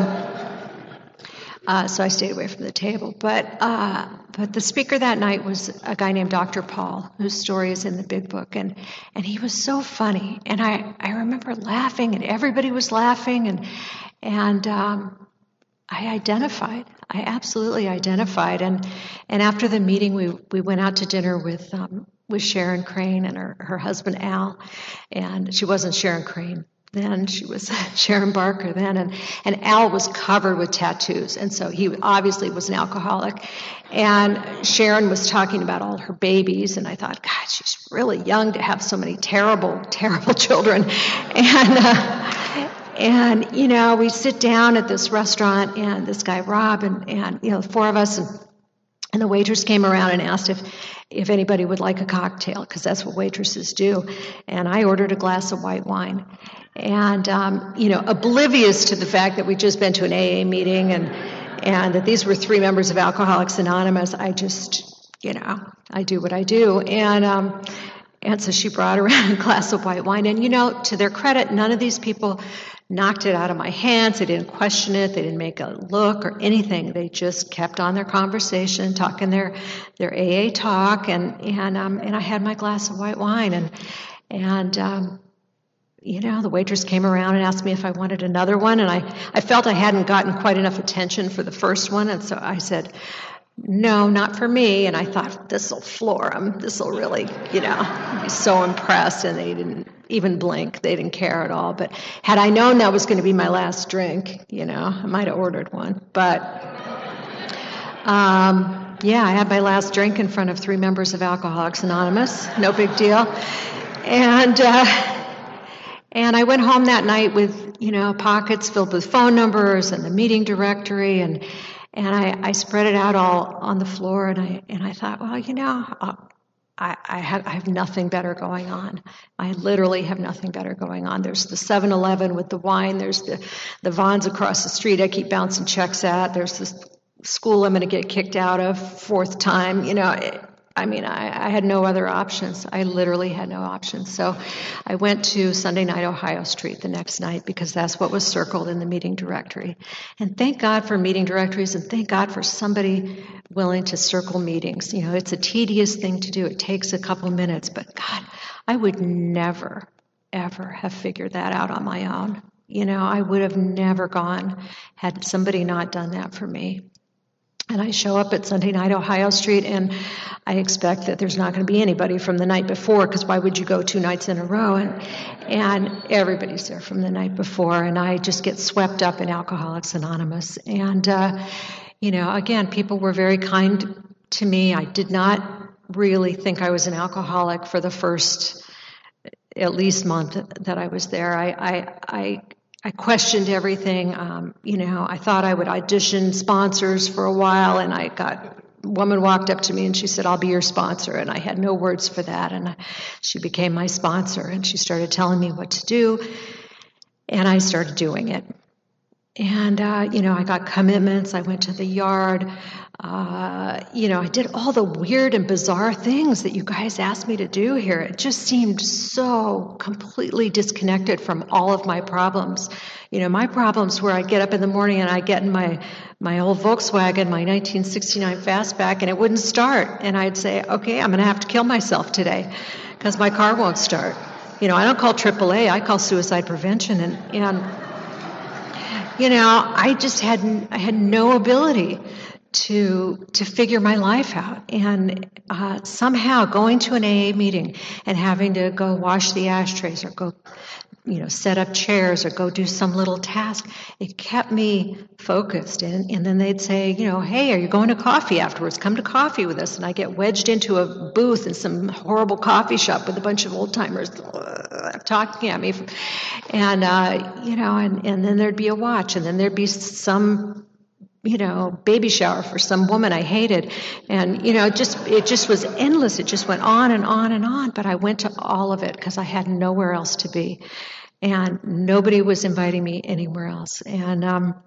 uh, so I stayed away from the table. But uh, but the speaker that night was a guy named Doctor Paul, whose story is in the big book, and and he was so funny, and I I remember laughing, and everybody was laughing, and and. Um, I identified. I absolutely identified. And and after the meeting, we, we went out to dinner with um, with Sharon Crane and her, her husband Al. And she wasn't Sharon Crane then; she was Sharon Barker then. And and Al was covered with tattoos, and so he obviously was an alcoholic. And Sharon was talking about all her babies, and I thought, God, she's really young to have so many terrible, terrible children. And. Uh, And, you know, we sit down at this restaurant, and this guy, Rob, and, and you know, four of us, and, and the waitress came around and asked if, if anybody would like a cocktail, because that's what waitresses do. And I ordered a glass of white wine. And, um, you know, oblivious to the fact that we'd just been to an A A meeting and, and that these were three members of Alcoholics Anonymous, I just, you know, I do what I do. And, um, and so she brought around a glass of white wine. And, you know, to their credit, none of these people knocked it out of my hands. They didn't question it. They didn't make a look or anything. They just kept on their conversation, talking their their A A talk, and and um and I had my glass of white wine, and and um, you know, the waitress came around and asked me if I wanted another one, and I I felt I hadn't gotten quite enough attention for the first one, and so I said, no, not for me. And I thought, this will floor them. This will really, you know, be so impressed. And they didn't even blink. They didn't care at all. But had I known that was going to be my last drink, you know, I might have ordered one. But, um, yeah, I had my last drink in front of three members of Alcoholics Anonymous. No big deal. And, uh, and I went home that night with, you know, pockets filled with phone numbers and the meeting directory, and And I, I spread it out all on the floor, and I and I thought, well, you know, I I have I have nothing better going on. I literally have nothing better going on. There's the seven eleven with the wine. There's the the Vons across the street I keep bouncing checks at. There's this school I'm going to get kicked out of fourth time. You know, it, I mean, I, I had no other options. I literally had no options. So I went to Sunday Night Ohio Street the next night because that's what was circled in the meeting directory. And thank God for meeting directories, and thank God for somebody willing to circle meetings. You know, it's a tedious thing to do. It takes a couple minutes, but God, I would never, ever have figured that out on my own. You know, I would have never gone had somebody not done that for me. And I show up at Sunday Night Ohio Street, and I expect that there's not going to be anybody from the night before, because why would you go two nights in a row? And and everybody's there from the night before, and I just get swept up in Alcoholics Anonymous. And, uh, you know, again, people were very kind to me. I did not really think I was an alcoholic for the first at least month that I was there. I I, I I questioned everything. Um, you know, I thought I would audition sponsors for a while, and I got, a woman walked up to me and she said, I'll be your sponsor. And I had no words for that. And I, she became my sponsor, and she started telling me what to do. And I started doing it. And, uh, you know, I got commitments. I went to the yard. Uh, you know, I did all the weird and bizarre things that you guys asked me to do here. It just seemed so completely disconnected from all of my problems. You know, my problems were I'd get up in the morning and I'd get in my, my old Volkswagen, my nineteen sixty-nine Fastback, and it wouldn't start. And I'd say, okay, I'm going to have to kill myself today because my car won't start. You know, I don't call triple A, I call suicide prevention. And, and you know, I just had I had no ability to to figure my life out. And uh, somehow going to an A A meeting and having to go wash the ashtrays or go, you know, set up chairs or go do some little task, it kept me focused. And, and then they'd say, you know, hey, are you going to coffee afterwards? Come to coffee with us. And I get wedged into a booth in some horrible coffee shop with a bunch of old timers talking at me. And, uh, you know, and, and then there'd be a watch, and then there'd be some, you know, baby shower for some woman I hated. And, you know, just it just was endless. It just went on and on and on. But I went to all of it because I had nowhere else to be. And nobody was inviting me anywhere else. And um,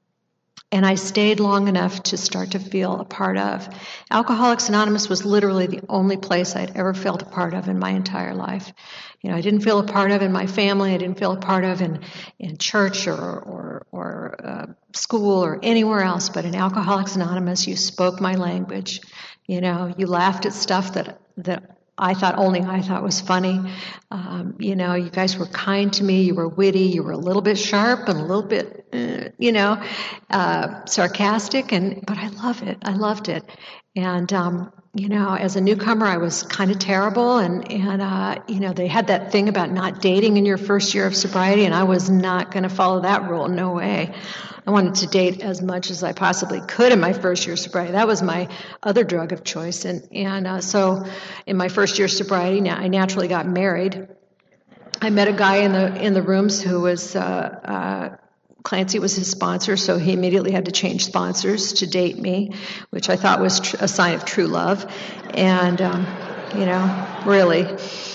and I stayed long enough to start to feel a part of. Alcoholics Anonymous was literally the only place I'd ever felt a part of in my entire life. You know, I didn't feel a part of in my family. I didn't feel a part of in, in church or or, or uh, school or anywhere else. But in Alcoholics Anonymous, you spoke my language. You know, you laughed at stuff that that I thought only I thought was funny. Um, you know, you guys were kind to me. You were witty. You were a little bit sharp and a little bit, uh, you know, uh, sarcastic. And but I love it. I loved it. And um, you know, as a newcomer, I was kind of terrible. And and uh, you know, they had that thing about not dating in your first year of sobriety, and I was not going to follow that rule. No way. I wanted to date as much as I possibly could in my first year of sobriety. That was my other drug of choice. And and uh, so in my first year of sobriety, now I naturally got married. I met a guy in the in the rooms who was, uh, uh, Clancy was his sponsor, so he immediately had to change sponsors to date me, which I thought was tr- a sign of true love. And, um, you know, really.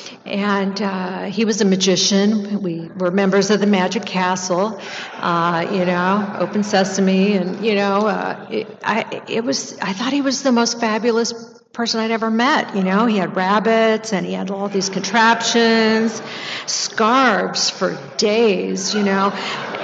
And uh, he was a magician. We were members of the Magic Castle, uh, you know, Open Sesame, and you know, uh, it, I it was. I thought he was the most fabulous person I'd ever met. You know, he had rabbits and he had all these contraptions, scarves for days. You know,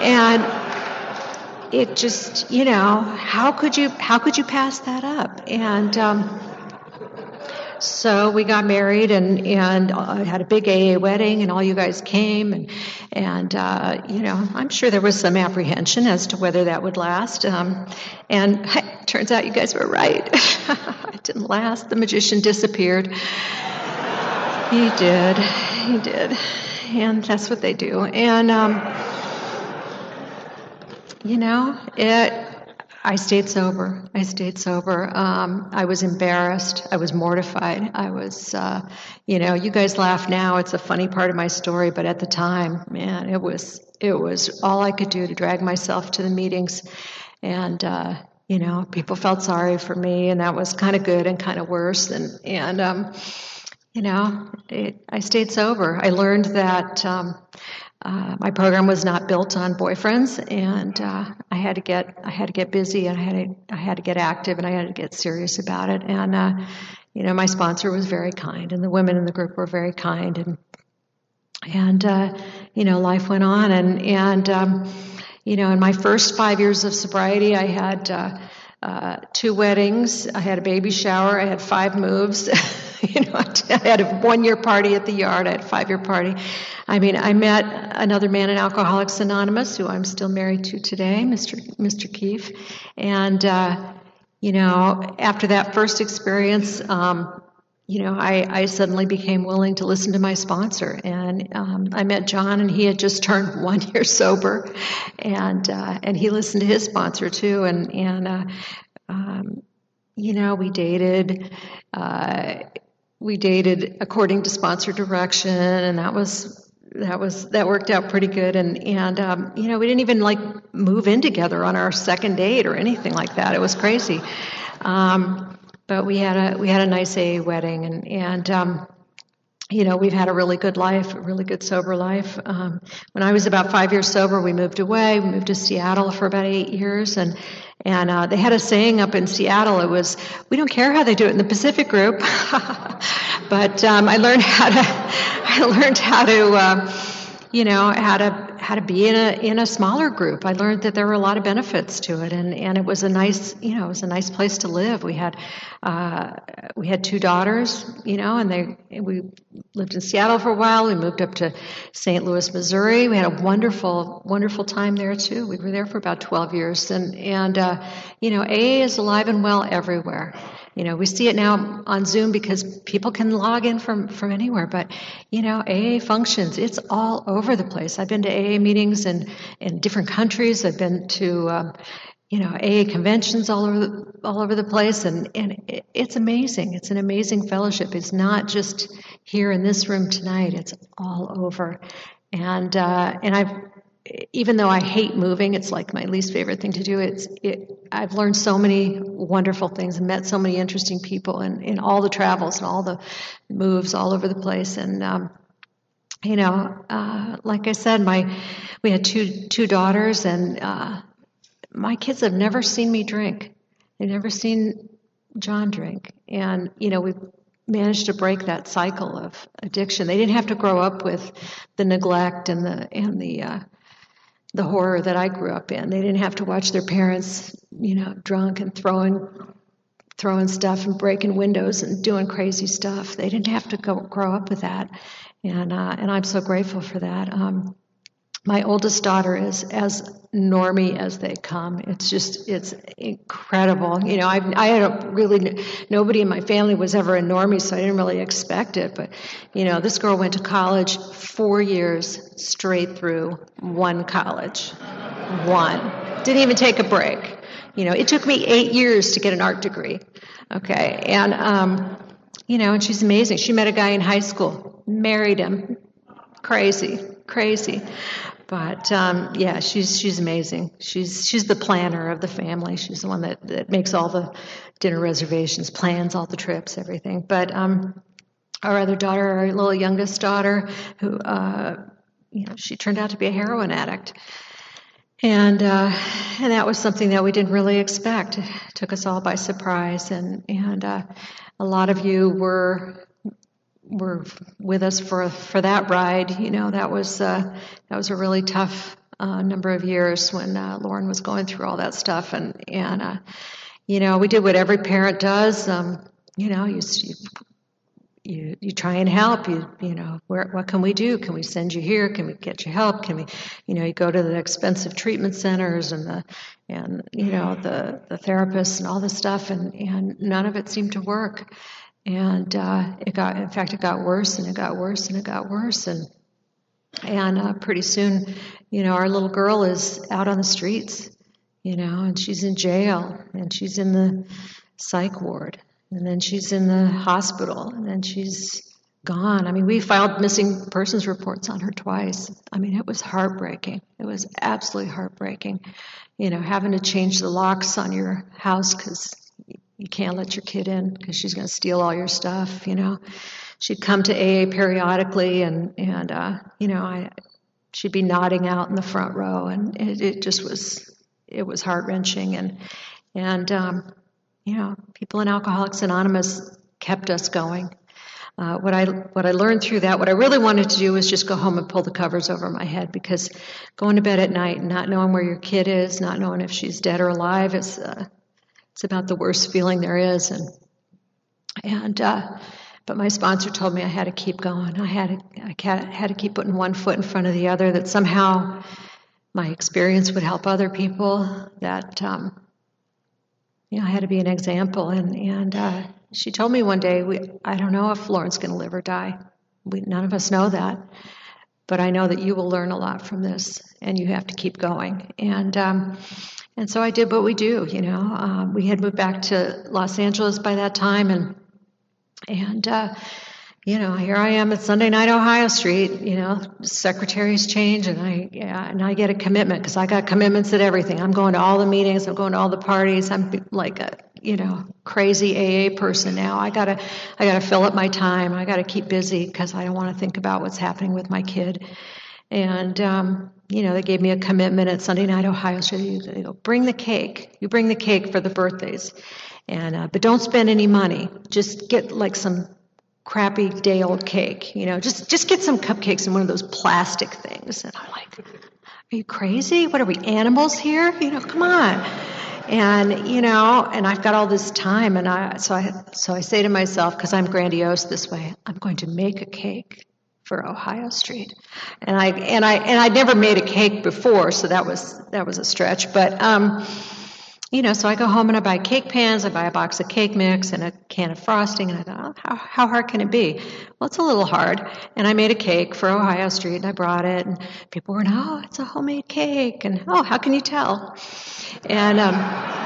and it just, you know, how could you how could you pass that up? And um, So we got married, and and I had a big A A wedding, and all you guys came, and and uh, you know, I'm sure there was some apprehension as to whether that would last. Um, and it turns out you guys were right. It didn't last. The magician disappeared. He did. He did. And that's what they do. And um, you know, it. I stayed sober. I stayed sober. Um, I was embarrassed. I was mortified. I was, uh, you know, you guys laugh now. It's a funny part of my story, but at the time, man, it was it was all I could do to drag myself to the meetings, and uh, you know, people felt sorry for me, and that was kind of good and kind of worse. And and um, you know, it, I stayed sober. I learned that. Um, Uh, my program was not built on boyfriends, and uh, I had to get I had to get busy, and I had to I had to get active, and I had to get serious about it. And uh, you know, my sponsor was very kind, and the women in the group were very kind, and and uh, you know, life went on, and and um, you know, in my first five years of sobriety, I had uh, uh, two weddings, I had a baby shower, I had five moves. You know, I had a one-year party at the yard. I had a five-year party. I mean, I met another man in Alcoholics Anonymous who I'm still married to today, Mister Mister Keefe. And, uh, you know, after that first experience, um, you know, I, I suddenly became willing to listen to my sponsor. And um, I met John, and he had just turned one year sober. And uh, and he listened to his sponsor, too. And, and uh, um, you know, we dated. Uh, We dated according to sponsor direction, and that was that was that worked out pretty good. And and um, you know, we didn't even like move in together on our second date or anything like that. It was crazy. Um, but we had a we had a nice A A wedding, and and um, you know, we've had a really good life, a really good sober life. Um, when I was about five years sober, we moved away. We moved to Seattle for about eight years, and. And uh, they had a saying up in Seattle. It was, "We don't care how they do it in the Pacific Group." But um, I learned how to, I learned how to, uh, you know, how to how to be in a in a smaller group. I learned that there were a lot of benefits to it, and, and it was a nice, you know, it was a nice place to live. We had uh, we had two daughters, you know, and they we lived in Seattle for a while. We moved up to Saint Louis, Missouri. We had a wonderful wonderful time there too. We were there for about twelve years, and and uh, you know, A A is alive and well everywhere. You know, we see it now on Zoom because people can log in from, from anywhere, but, you know, A A functions, it's all over the place. I've been to A A meetings in, in different countries. I've been to, um, you know, A A conventions all over the, all over the place, and, and it, it's amazing. It's an amazing fellowship. It's not just here in this room tonight. It's all over. And, uh, and I've, even though I hate moving, it's like my least favorite thing to do. It's it, I've learned so many wonderful things and met so many interesting people in, in all the travels and all the moves all over the place. And um, you know, uh, like I said, my we had two two daughters, and uh, my kids have never seen me drink. They've never seen John drink, and you know we. managed to break that cycle of addiction. They didn't have to grow up with the neglect and the and the uh, the horror that I grew up in. They didn't have to watch their parents, you know, drunk and throwing throwing stuff and breaking windows and doing crazy stuff. They didn't have to go grow up with that, and uh, and I'm so grateful for that. Um, my oldest daughter is as normie as they come. It's just, it's incredible. You know, I, I had a really, nobody in my family was ever a normie, so I didn't really expect it. But, you know, this girl went to college four years straight through, one college, one. Didn't even take a break. You know, it took me eight years to get an art degree. Okay, and, um, you know, and she's amazing. She met a guy in high school, married him. Crazy, crazy. But um, yeah, she's she's amazing. She's she's the planner of the family. She's the one that, that makes all the dinner reservations, plans all the trips, everything. But um, our other daughter, our little youngest daughter, who uh, you know, she turned out to be a heroin addict, and uh, and that was something that we didn't really expect. It took us all by surprise, and and uh, a lot of you were. were with us for for that ride. You know, that was uh, that was a really tough uh, number of years when uh, Lauren was going through all that stuff, and and uh, you know, we did what every parent does. Um, you know, you, you you you try and help. You you know, where what can we do? Can we send you here? Can we get you help? Can we, you know, you go to the expensive treatment centers and the and you know the the therapists and all this stuff, and and none of it seemed to work. And uh, it got, in fact, it got worse and it got worse and it got worse. And and uh, pretty soon, you know, our little girl is out on the streets, you know, and she's in jail and she's in the psych ward. And then she's in the hospital and then she's gone. I mean, we filed missing persons reports on her twice. I mean, it was heartbreaking. It was absolutely heartbreaking, you know, having to change the locks on your house because you can't let your kid in because she's going to steal all your stuff, you know. She'd come to A A periodically, and, and uh, you know, I, she'd be nodding out in the front row, and it, it just was, it was heart-wrenching. And, and um, you know, people in Alcoholics Anonymous kept us going. Uh, what I what I learned through that, what I really wanted to do was just go home and pull the covers over my head, because going to bed at night and not knowing where your kid is, not knowing if she's dead or alive, is uh, it's about the worst feeling there is. And and uh, but my sponsor told me I had to keep going. I had to, I had to keep putting one foot in front of the other. That somehow my experience would help other people. That um, you know, I had to be an example. And and uh, she told me one day, we, I don't know if Lauren's going to live or die. We, none of us know that. But I know that you will learn a lot from this, and you have to keep going. And um, and so I did what we do, you know. Um, we had moved back to Los Angeles by that time, and and uh, you know, here I am at Sunday Night Ohio Street. You know, secretaries change, and I yeah, and I get a commitment because I got commitments at everything. I'm going to all the meetings. I'm going to all the parties. I'm like a you know crazy A A person now. I gotta I gotta fill up my time. I gotta keep busy because I don't want to think about what's happening with my kid. And um, you know, they gave me a commitment at Sunday Night Ohio Street. They go, bring the cake. You bring the cake for the birthdays, and uh, but don't spend any money. Just get like some crappy day-old cake, you know, just just get some cupcakes in one of those plastic things. And I'm like, are you crazy? What are we, animals here? You know, come on. And, you know, and I've got all this time, and I so I so I say to myself, because I'm grandiose this way, I'm going to make a cake for Ohio Street. And I and I and I'd never made a cake before, so that was that was a stretch. But um, you know, so I go home and I buy cake pans, I buy a box of cake mix and a can of frosting, and I thought, oh, how, how hard can it be? Well, it's a little hard. And I made a cake for Ohio Street, and I brought it, and people were, oh, it's a homemade cake, and oh, how can you tell? And um,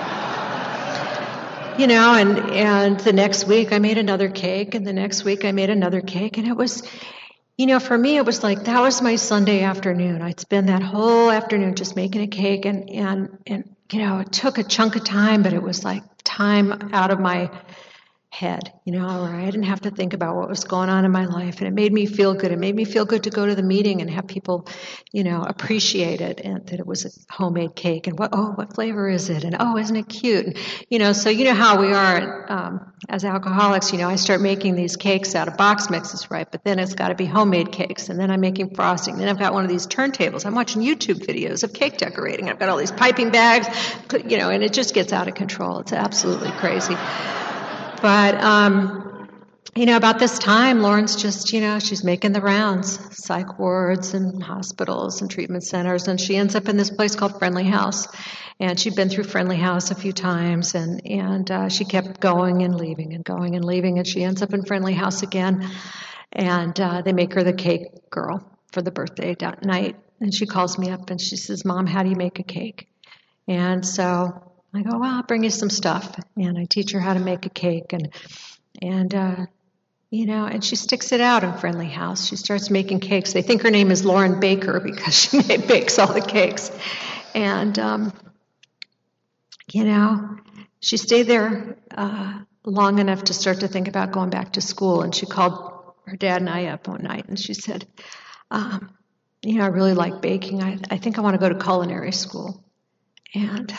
you know, and and the next week I made another cake, and the next week I made another cake, and it was, you know, for me it was like that was my Sunday afternoon. I'd spend that whole afternoon just making a cake, and and and you know, it took a chunk of time, but it was like time out of my head, you know, where I didn't have to think about what was going on in my life, and it made me feel good. It made me feel good to go to the meeting and have people, you know, appreciate it, and that it was a homemade cake, and what, oh, what flavor is it, and oh, isn't it cute, and, you know, so you know how we are um, as alcoholics, you know, I start making these cakes out of box mixes, right, but then it's got to be homemade cakes, and then I'm making frosting, then I've got one of these turntables, I'm watching YouTube videos of cake decorating, I've got all these piping bags, you know, and it just gets out of control. It's absolutely crazy. But, um, you know, about this time, Lauren's just, you know, she's making the rounds, psych wards and hospitals and treatment centers, and she ends up in this place called Friendly House. And she'd been through Friendly House a few times, and, and uh, she kept going and leaving and going and leaving, and she ends up in Friendly House again. And uh, they make her the cake girl for the birthday that night. And she calls me up and she says, Mom, how do you make a cake? And so I go, well, I'll bring you some stuff. And I teach her how to make a cake. And, and uh, you know, and she sticks it out in Friendly House. She starts making cakes. They think her name is Lauren Baker because she bakes all the cakes. And, um, you know, she stayed there uh, long enough to start to think about going back to school. And she called her dad and I up one night, and she said, um, you know, I really like baking. I, I think I want to go to culinary school. And...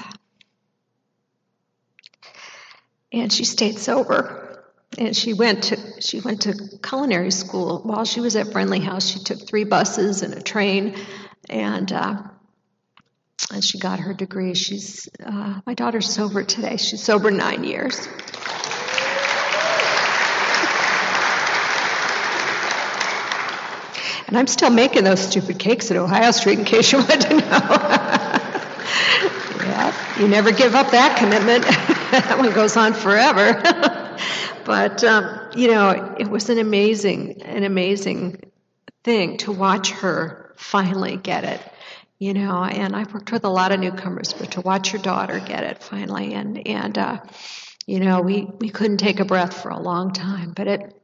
And she stayed sober, and she went to she went to culinary school while she was at Friendly House. She took three buses and a train, and uh, and she got her degree. She's uh, my daughter's sober today. She's sober nine years. And I'm still making those stupid cakes at Ohio Street, in case you wanted to know. Yeah, you never give up that commitment. That one goes on forever. But, um, you know, it was an amazing, an amazing thing to watch her finally get it, you know, and I've worked with a lot of newcomers, but to watch her daughter get it finally, and, and uh, you know, we, we couldn't take a breath for a long time, but it,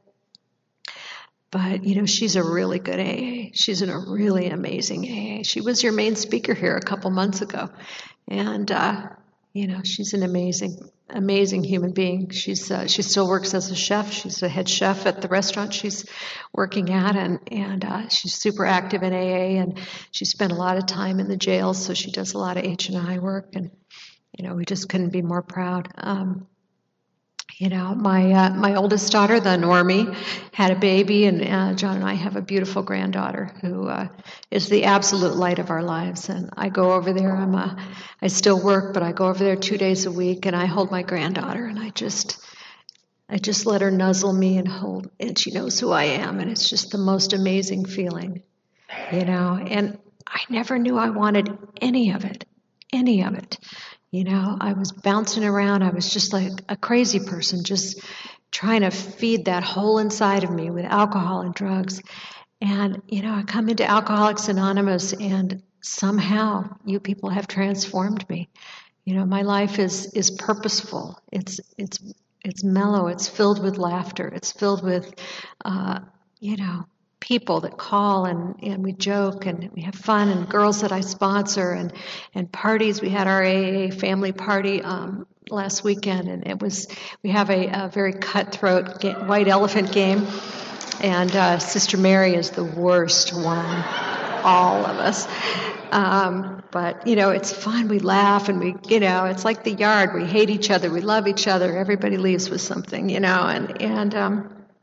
but, you know, she's a really good A A. She's in a really amazing A A. She was your main speaker here a couple months ago, and, uh, you know, she's an amazing, amazing human being. She's uh, she still works as a chef. She's a head chef at the restaurant she's working at, and and uh, she's super active in A A, and she spent a lot of time in the jail, so she does a lot of H and I work, and you know, we just couldn't be more proud. Um, You know, my uh, my oldest daughter, the Normie, had a baby, and uh, John and I have a beautiful granddaughter who uh, is the absolute light of our lives. And I go over there. I'm a, I still work, but I go over there two days a week, and I hold my granddaughter, and I just, I just let her nuzzle me and hold, and she knows who I am, and it's just the most amazing feeling, you know. And I never knew I wanted any of it, any of it. You know, I was bouncing around. I was just like a crazy person, just trying to feed that hole inside of me with alcohol and drugs. And, you know, I come into Alcoholics Anonymous, and somehow you people have transformed me. You know, my life is is purposeful. It's it's it's mellow. It's filled with laughter. It's filled with, uh, you know, people that call, and, and we joke and we have fun, and girls that I sponsor, and, and parties. We had our A A family party um, last weekend, and it was, we have a, a very cutthroat ga- white elephant game, and uh, Sister Mary is the worst one, all of us. Um, but, you know, it's fun. We laugh, and we, you know, it's like the yard. We hate each other. We love each other. Everybody leaves with something, you know, and, and, um,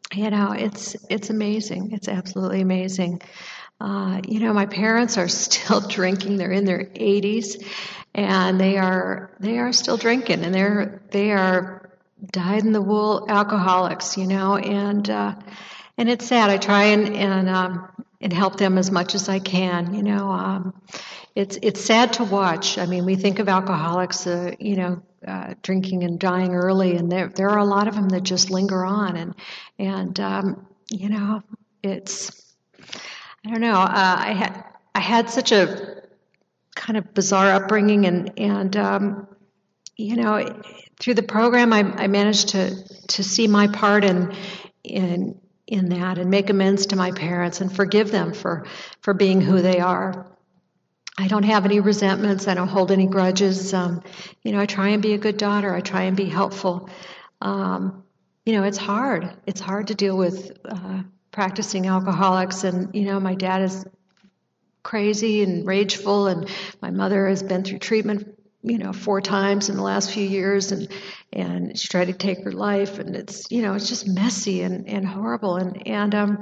You know, it's it's amazing. It's absolutely amazing. Uh, you know, my parents are still drinking. They're in their eighties, and they are they are still drinking, and they're they are dyed-in-the-wool alcoholics. You know, and uh, and it's sad. I try and and um, and help them as much as I can. You know, um, it's it's sad to watch. I mean, we think of alcoholics, uh, you know. Uh, drinking and dying early, and there there are a lot of them that just linger on, and and um, you know, it's I don't know. Uh, I had I had such a kind of bizarre upbringing, and and um, you know, through the program, I, I managed to to see my part in in in that, and make amends to my parents, and forgive them for for being who they are. I don't have any resentments. I don't hold any grudges. Um, you know, I try and be a good daughter. I try and be helpful. Um, you know, it's hard. It's hard to deal with uh, practicing alcoholics. And, you know, my dad is crazy and rageful, and my mother has been through treatment, you know, four times in the last few years, and and she tried to take her life. And it's, you know, it's just messy and, and horrible. And, and um,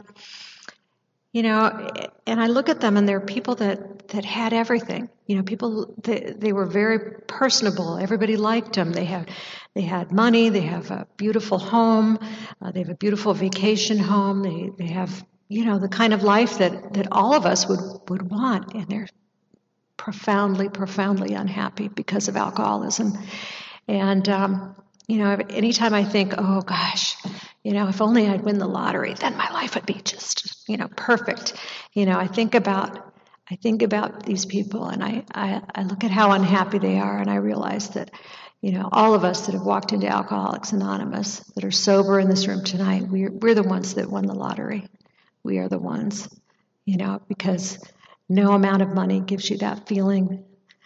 you know, and I look at them, and they're people that, that had everything. You know, people, they, they were very personable. Everybody liked them. They had, they had money. They have a beautiful home. Uh, they have a beautiful vacation home. They, they have, you know, the kind of life that, that all of us would, would want. And they're profoundly, profoundly unhappy because of alcoholism. And, um, you know, anytime I think, oh gosh, you know, if only I'd win the lottery, then my life would be just, you know, perfect. You know, I think about, I think about these people, and I, I, I look at how unhappy they are, and I realize that, you know, all of us that have walked into Alcoholics Anonymous, that are sober in this room tonight, we're, we're the ones that won the lottery. We are the ones, you know, because no amount of money gives you that feeling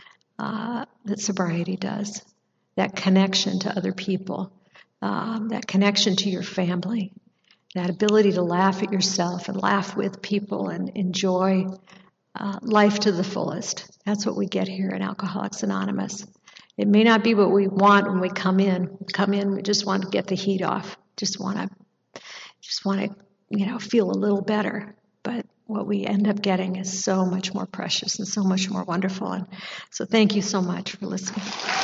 uh, that sobriety does, that connection to other people. Um, that connection to your family, that ability to laugh at yourself and laugh with people and enjoy uh, life to the fullest. That's what we get here in Alcoholics Anonymous. It may not be what we want when we come in. We come in, we just want to get the heat off, just want to, just want to, you know, feel a little better. But what we end up getting is so much more precious and so much more wonderful. And so, thank you so much for listening.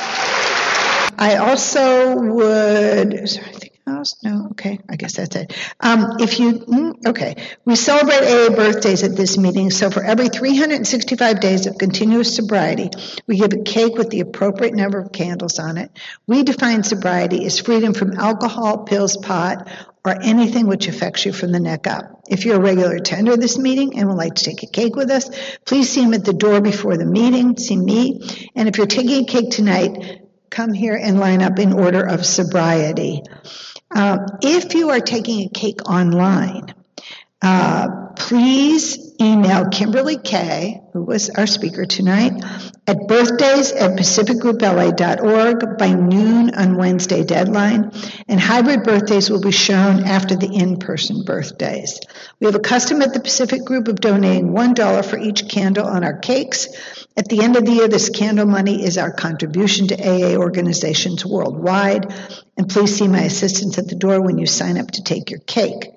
I also would, is there anything else? No? Okay, I guess that's it. Um, if you, mm, okay, we celebrate A A birthdays at this meeting, so for every three hundred sixty-five days of continuous sobriety, we give a cake with the appropriate number of candles on it. We define sobriety as freedom from alcohol, pills, pot, or anything which affects you from the neck up. If you're a regular attender of this meeting and would like to take a cake with us, please see him at the door before the meeting, see me, and if you're taking a cake tonight, come here and line up in order of sobriety. Uh, if you are taking a cake online, uh, please email Kimberly Kay, who was our speaker tonight, at birthdays at pacific group l a dot org by noon on Wednesday deadline, and hybrid birthdays will be shown after the in-person birthdays. We have a custom at the Pacific Group of donating one dollar for each candle on our cakes. At the end of the year, this candle money is our contribution to A A organizations worldwide. And please see my assistants at the door when you sign up to take your cake.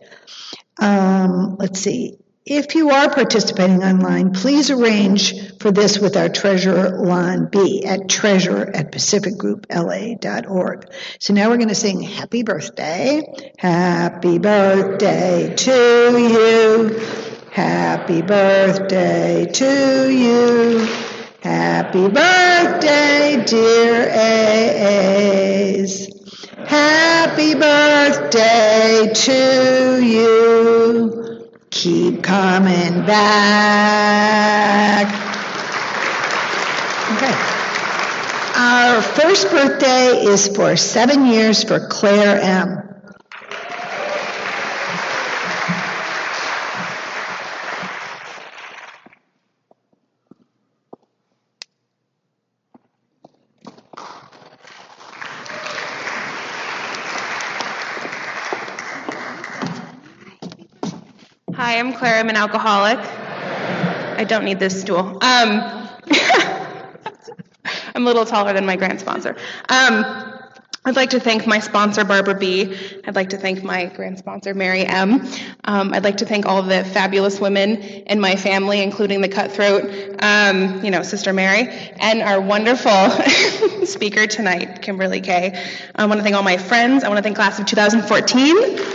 Um, let's see. If you are participating online, please arrange for this with our treasurer, Lon B., at treasurer at pacific group l a dot org. So now we're going to sing Happy Birthday. Happy birthday to you. Happy birthday to you. Happy birthday, dear A As. Happy birthday to you. Keep coming back. Okay. Our first birthday is for seven years for Claire M. Hi, I'm Claire. I'm an alcoholic. I don't need this stool. Um, I'm a little taller than my grant sponsor. Um, I'd like to thank my sponsor, Barbara B. I'd like to thank my grand sponsor, Mary M. Um, I'd like to thank all the fabulous women in my family, including the cutthroat, um, you know, Sister Mary, and our wonderful speaker tonight, Kimberly Kay. I want to thank all my friends. I want to thank class of two thousand fourteen.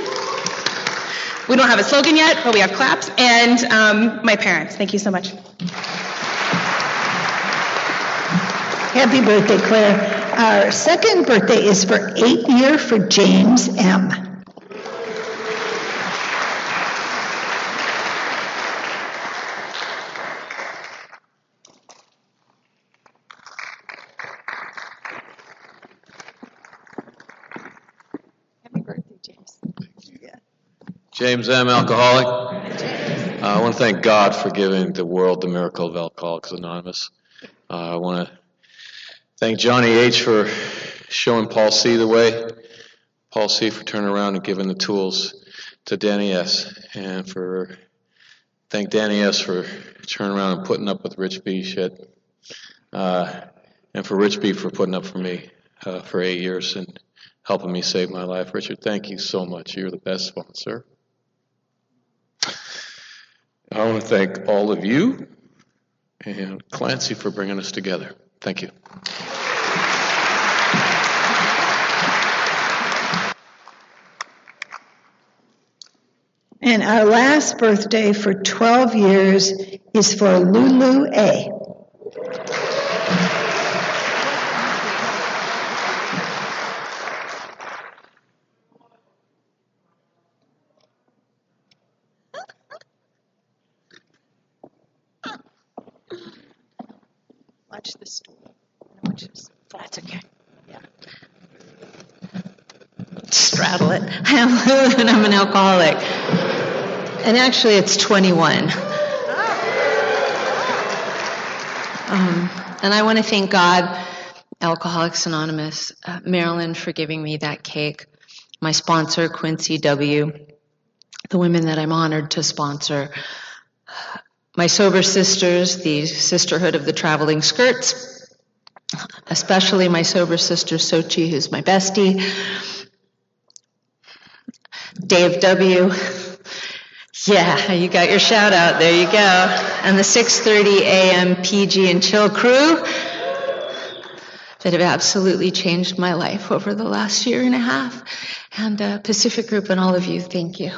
We don't have a slogan yet, but we have claps. And um, my parents. Thank you so much. Happy birthday, Claire. Our second birthday is for eight year for James M. Happy birthday, James. Yeah. James M., alcoholic. Uh, I want to thank God for giving the world the miracle of Alcoholics Anonymous. Uh, I want to thank Johnny H. for showing Paul C. the way, Paul C. for turning around and giving the tools to Danny S. And for thank Danny S. for turning around and putting up with Rich B. shit. Uh, and for Rich B. for putting up for me uh, for eight years and helping me save my life. Richard, thank you so much. You're the best sponsor. I want to thank all of you and Clancy for bringing us together. Thank you. And our last birthday for twelve years is for Lulu A. Watch this. Watch this. That's okay. Yeah. Straddle it. I'm Lulu and I'm an alcoholic. And actually, it's twenty-one. Um, and I want to thank God, Alcoholics Anonymous, uh, Marilyn for giving me that cake, my sponsor, Quincy W., the women that I'm honored to sponsor, my sober sisters, the Sisterhood of the Traveling Skirts, especially my sober sister, Sochi, who's my bestie, Dave W., yeah, you got your shout out. There you go. And the six thirty a.m. P G and Chill crew that have absolutely changed my life over the last year and a half. And uh, Pacific Group and all of you, thank you.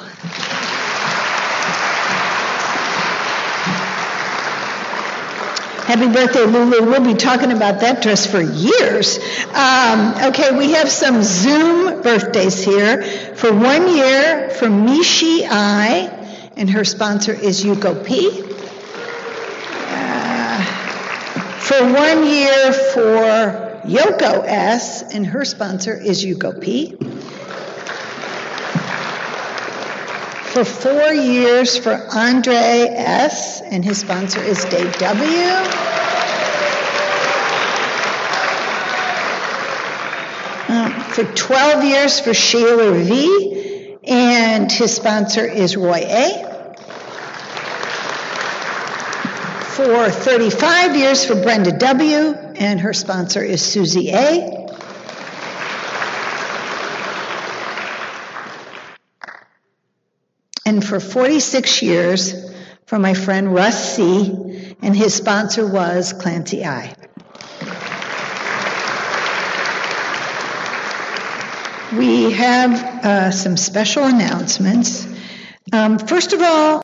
Happy birthday, Lulu. We'll be talking about that dress for years. Um, okay, we have some Zoom birthdays here. For one year, for Mishi I, and her sponsor is Yuko P. Uh, for one year, for Yoko S, and her sponsor is Yuko P. For four years for Andre S., and his sponsor is Dave W. Um, for twelve years for Sheila V., and his sponsor is Roy A. For thirty-five years for Brenda W., and her sponsor is Susie A. And for forty-six years for my friend Russ C., and his sponsor was Clancy I. We have uh, some special announcements. Um, first of all,